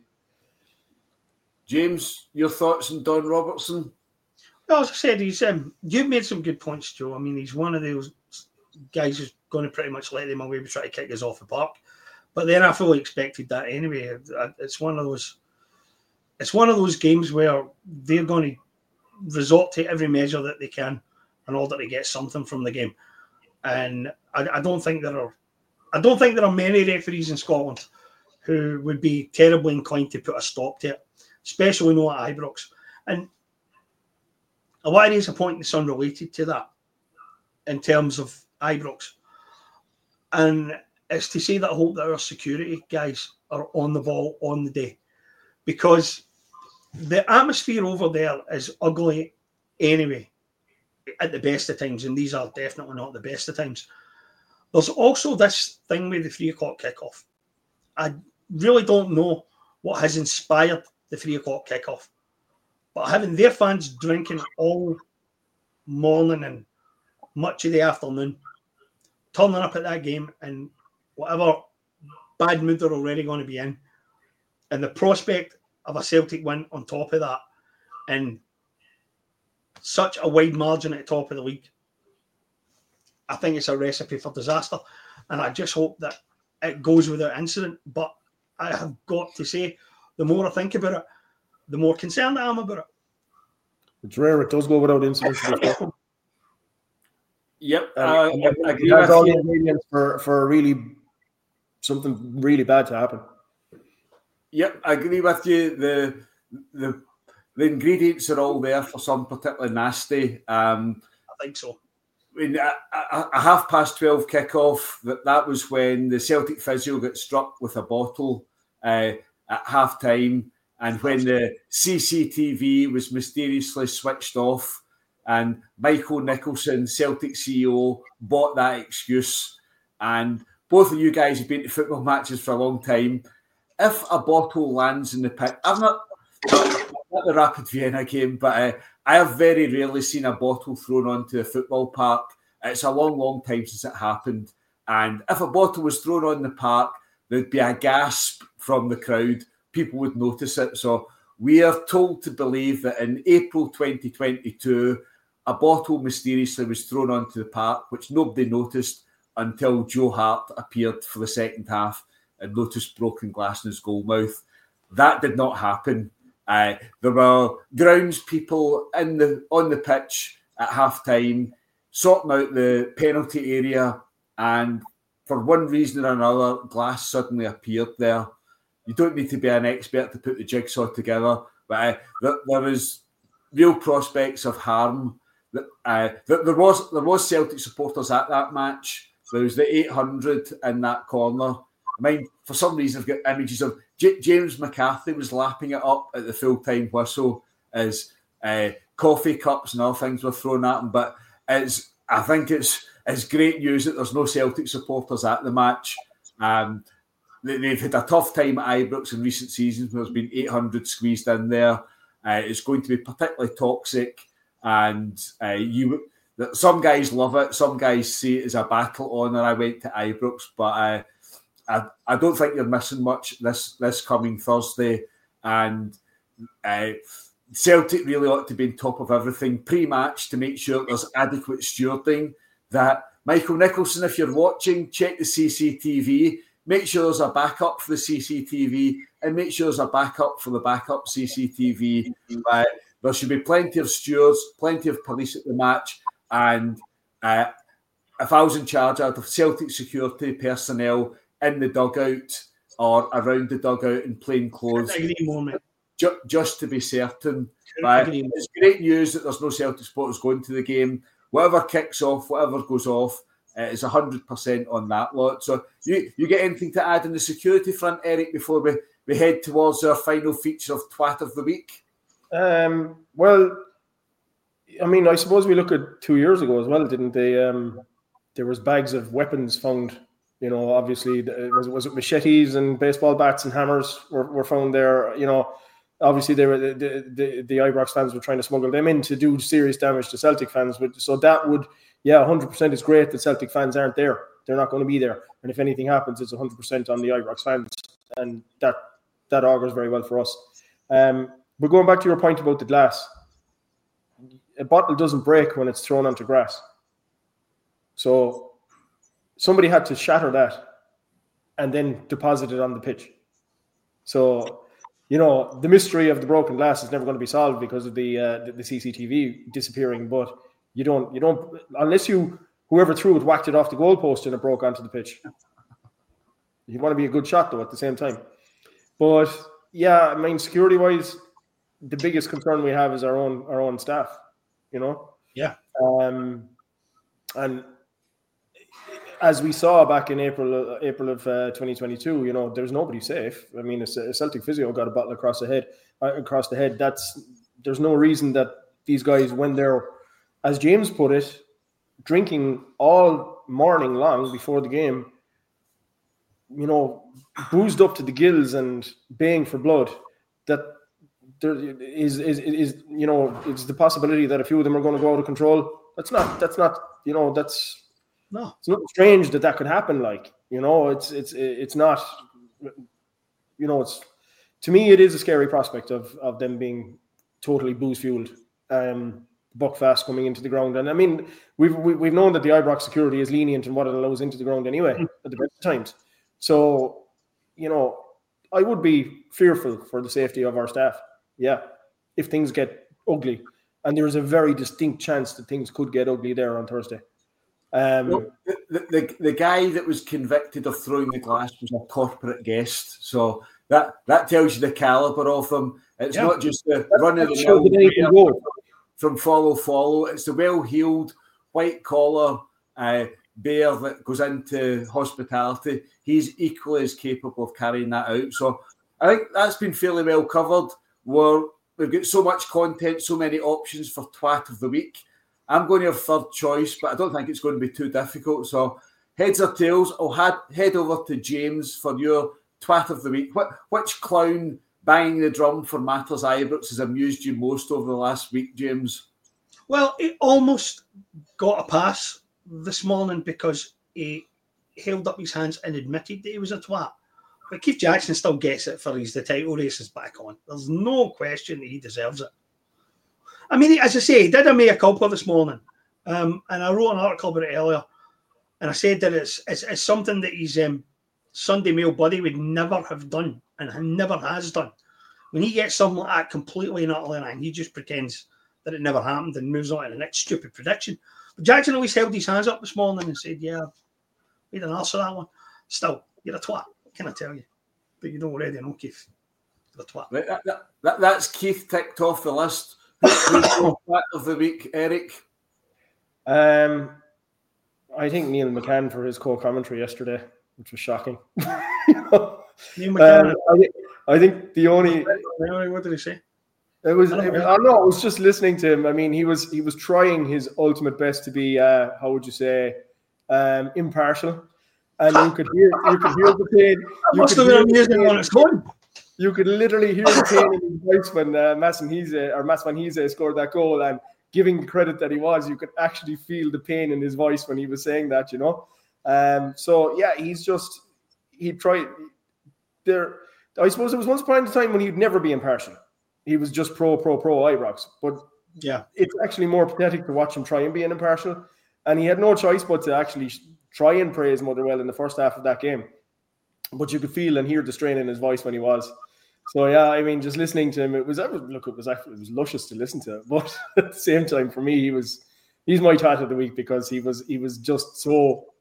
James, your thoughts on Don Robertson?
Well, as I said, he's um, you've made some good points, Joe. I mean, he's one of those guys who's going to pretty much let them away with trying to kick us off the park. But then I fully expected that anyway. It's one of those... It's one of those games where they're going to resort to every measure that they can in order to get something from the game. And I, I don't think there are, I don't think there are many referees in Scotland who would be terribly inclined to put a stop to it, especially not at Ibrox. And I want to raise a point that's unrelated to that in terms of Ibrox. And it's to say that I hope that our security guys are on the ball on the day. Because the atmosphere over there is ugly anyway, at the best of times, and these are definitely not the best of times. There's also this thing with the three o'clock kickoff. I really don't know what has inspired the three o'clock kickoff, but having their fans drinking all morning and much of the afternoon, turning up at that game and whatever bad mood they're already going to be in, and the prospect of a Celtic win on top of that, and such a wide margin at the top of the league, I think it's a recipe for disaster. And I just hope that it goes without incident. But I have got to say, the more I think about it, the more concerned I am about it.
It's rare it does go without incident.
Yep.
Uh,
uh, I agree
has
with
all
you.
the ingredients for, for really something really bad to happen.
Yep, I agree with you. The the the ingredients are all there for some particularly nasty. Um,
I think so.
I mean, a, a, a half past twelve kickoff. That that was when the Celtic physio got struck with a bottle uh, at half time, and when the C C T V was mysteriously switched off, and Michael Nicholson, Celtic C E O, bought that excuse. And both of you guys have been to football matches for a long time. If a bottle lands in the pitch, I've not, not the Rapid Vienna game, but uh, I have very rarely seen a bottle thrown onto a football park. It's a long, long time since it happened. And if a bottle was thrown on the park, there'd be a gasp from the crowd. People would notice it. So we are told to believe that in April twenty twenty-two, a bottle mysteriously was thrown onto the park, which nobody noticed until Joe Hart appeared for the second half and noticed broken glass in his goal mouth. That did not happen. Uh, there were grounds people in the on the pitch at half time sorting out the penalty area, and for one reason or another, glass suddenly appeared there. You don't need to be an expert to put the jigsaw together, but uh, there, there was real prospects of harm. Uh, there, there was there was Celtic supporters at that match. There was the eight hundred in that corner. I mean, for some reason, I've got images of J- James McCarthy was lapping it up at the full-time whistle as uh, coffee cups and other things were thrown at him. But it's, I think it's, it's great news that there's no Celtic supporters at the match. Um, they, they've had a tough time at Ibrox in recent seasons. There's been eight hundred squeezed in there. Uh, it's going to be particularly toxic, and uh, you. Some guys love it. Some guys see it as a battle honour. I went to Ibrox, but uh, I, I don't think you're missing much this this coming Thursday. And uh, Celtic really ought to be on top of everything pre-match to make sure there's adequate stewarding. That Michael Nicholson, if you're watching, check the C C T V. Make sure there's a backup for the C C T V, and make sure there's a backup for the backup C C T V. Uh, there should be plenty of stewards, plenty of police at the match. And uh, if I was in charge, I'd have Celtic security personnel in the dugout or around the dugout in plain clothes.
I agree more, mate.
Ju- just to be certain. But it's great news that there's no Celtic supporters going to the game. Whatever kicks off, whatever goes off, uh, it's one hundred percent on that lot. So you, you get anything to add on the security front, Eric, before we, we head towards our final feature of Twat of the Week?
Um, well, I mean, I suppose we look at two years ago as well, didn't they? Um, there was bags of weapons found. You know, obviously, was, was it machetes and baseball bats and hammers were, were found there? You know, obviously, they were the, the, the, the Ibrox fans were trying to smuggle them in to do serious damage to Celtic fans. But so that would, yeah, one hundred percent is great that Celtic fans aren't there. They're not going to be there. And if anything happens, it's one hundred percent on the Ibrox fans. And that that augurs very well for us. Um, but going back to your point about the glass, a bottle doesn't break when it's thrown onto grass. So somebody had to shatter that and then deposit it on the pitch. So, you know, the mystery of the broken glass is never going to be solved because of the uh, the, the C C T V disappearing. But you don't, you don't, unless you, whoever threw it whacked it off the goalpost and it broke onto the pitch. You want to be a good shot though at the same time. But yeah, I mean, security wise, the biggest concern we have is our own our own staff. You know.
Yeah.
Um, and as we saw back in April, uh, April of uh, twenty twenty-two, you know, there's nobody safe. I mean, a, a Celtic physio got a bottle across the head. Uh, across the head. That's there's no reason that these guys, when they're, as James put it, drinking all morning long before the game, you know, boozed up to the gills and baying for blood, that there is is is you know, it's the possibility that a few of them are going to go out of control. That's not. That's not. You know, that's.
No,
it's not strange that that could happen. Like, you know, it's it's it's not, you know, it's, to me, it is a scary prospect of of them being totally booze fueled, um, buck fast coming into the ground. And I mean, we've we've known that the Ibrox security is lenient in what it allows into the ground anyway at the best of times. So, you know, I would be fearful for the safety of our staff. Yeah, if things get ugly, and there's a very distinct chance that things could get ugly there on Thursday. Um,
well, the, the the guy that was convicted of throwing the glass was a corporate guest, so that, that tells you the caliber of them. It's yeah. not just the run of the mill from follow follow. It's the well heeled white collar uh, bear that goes into hospitality. He's equally as capable of carrying that out. So I think that's been fairly well covered. We're, we've got so much content, so many options for Twat of the Week. I'm going to have third choice, but I don't think it's going to be too difficult. So, heads or tails, I'll head, head over to James for your Twat of the Week. What, which clown banging the drum for Matters Ibrox has amused you most over the last week, James?
Well, he almost got a pass this morning because he held up his hands and admitted that he was a twat. But Keith Jackson still gets it for his the title race is back on. There's no question that he deserves it. I mean, as I say, he did a mea culpa this morning, um, and I wrote an article about it earlier, and I said that it's it's, it's something that his um, Sunday Mail buddy would never have done, and never has done. When he gets something like that completely and utterly wrong, he just pretends that it never happened and moves on to the next stupid prediction. But Jackson always held his hands up this morning and said, yeah, we didn't answer that one. Still, you're a twat, what can I tell you? But you don't already know, Keith. You're a twat.
Right, that, that, that, that's Keith ticked off the list. Who's your twat of the week, Eric?
Um, I think Neil McCann for his co-commentary yesterday, which was shocking.
Neil McCann.
Um, I, I think the only
what did he say?
It was. I don't, it, I don't know. I was just listening to him. I mean, he was he was trying his ultimate best to be uh, how would you say um, impartial, and you could hear you could hear the pain.
That must have been amazing when it's going.
You could literally hear the pain in his voice when uh, Masson Hise or Masson Hise scored that goal, and giving the credit that he was, you could actually feel the pain in his voice when he was saying that. You know, um, so yeah, he's just he tried there. I suppose there was once upon a time when he'd never be impartial. He was just pro, pro, pro Ibrox. But
yeah,
it's actually more pathetic to watch him try and be an impartial. And he had no choice but to actually try and praise Motherwell in the first half of that game. But you could feel and hear the strain in his voice when he was. So yeah, I mean, just listening to him, it was look, it was actually it was luscious to listen to. But at the same time, for me, he was he's my twat of the week because he was he was just so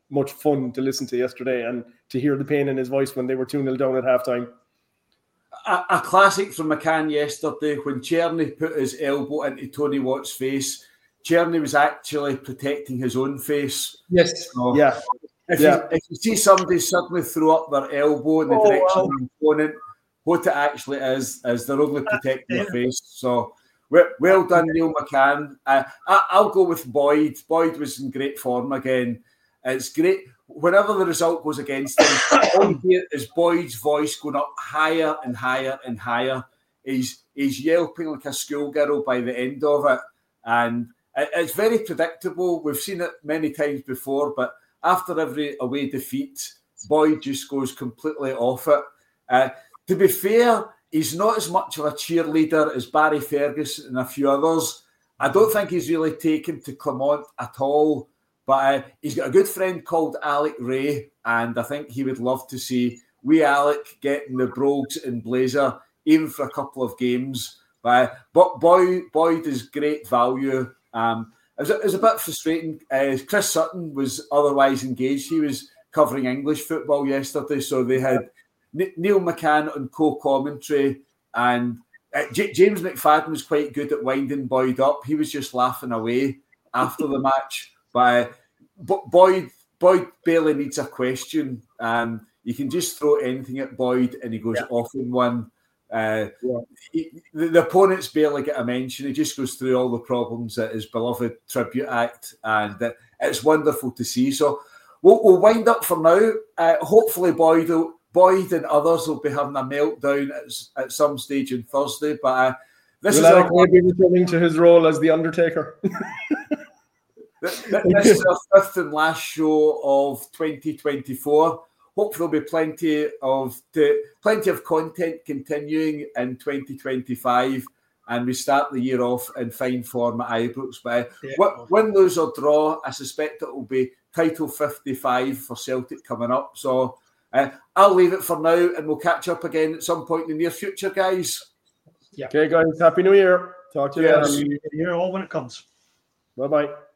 much fun to listen to yesterday, and to hear the pain in his voice when they were two nil down at halftime.
A, a classic from McCann yesterday when Czerny put his elbow into Tony Watt's face. Czerny was actually protecting his own face.
Yes. So yeah.
If,
yeah.
You, if you see somebody suddenly throw up their elbow in the oh, direction well. of an opponent, what it actually is, is they're only protecting their face. So, well, well done, Neil McCann. Uh, I, I'll go with Boyd. Boyd was in great form again. It's great. Whenever the result goes against him, all you hear is Boyd's voice going up higher and higher and higher. He's he's yelping like a schoolgirl by the end of it. And it, it's very predictable. We've seen it many times before, but after every away defeat, Boyd just goes completely off it. Uh, to be fair, he's not as much of a cheerleader as Barry Ferguson and a few others. I don't think he's really taken to Clermont at all. But uh, he's got a good friend called Alec Ray, and I think he would love to see wee Alec getting the brogues in Blazer, even for a couple of games. But, uh, but Boyd, Boyd is great value. Um, it, was, it was a bit frustrating. Uh, Chris Sutton was otherwise engaged. He was covering English football yesterday, so they had N- Neil McCann on co-commentary, and uh, J- James McFadden was quite good at winding Boyd up. He was just laughing away after the match. But uh, Boyd, Boyd barely needs a question. Um, you can just throw anything at Boyd and he goes yeah. off in one. Uh, yeah. he, the, the opponents barely get a mention. He just goes through all the problems at his beloved tribute act, and uh, it's wonderful to see. So we'll, we'll wind up for now. Uh, hopefully Boyd, will, Boyd and others will be having a meltdown at, at some stage on Thursday. But uh, this will is
Alec our... be returning to his role as the Undertaker.
This is our fifth and last show of twenty twenty-four. Hope there'll be plenty of to, plenty of content continuing in twenty twenty-five, and we start the year off in fine form at Ibrox. But yeah. win, lose or draw, I suspect it will be title fifty-five for Celtic coming up. So uh, I'll leave it for now, and we'll catch up again at some point in the near future, guys.
Yeah. Okay, guys. Happy New Year. Talk to you
later. Happy New Year all when it comes.
Bye bye.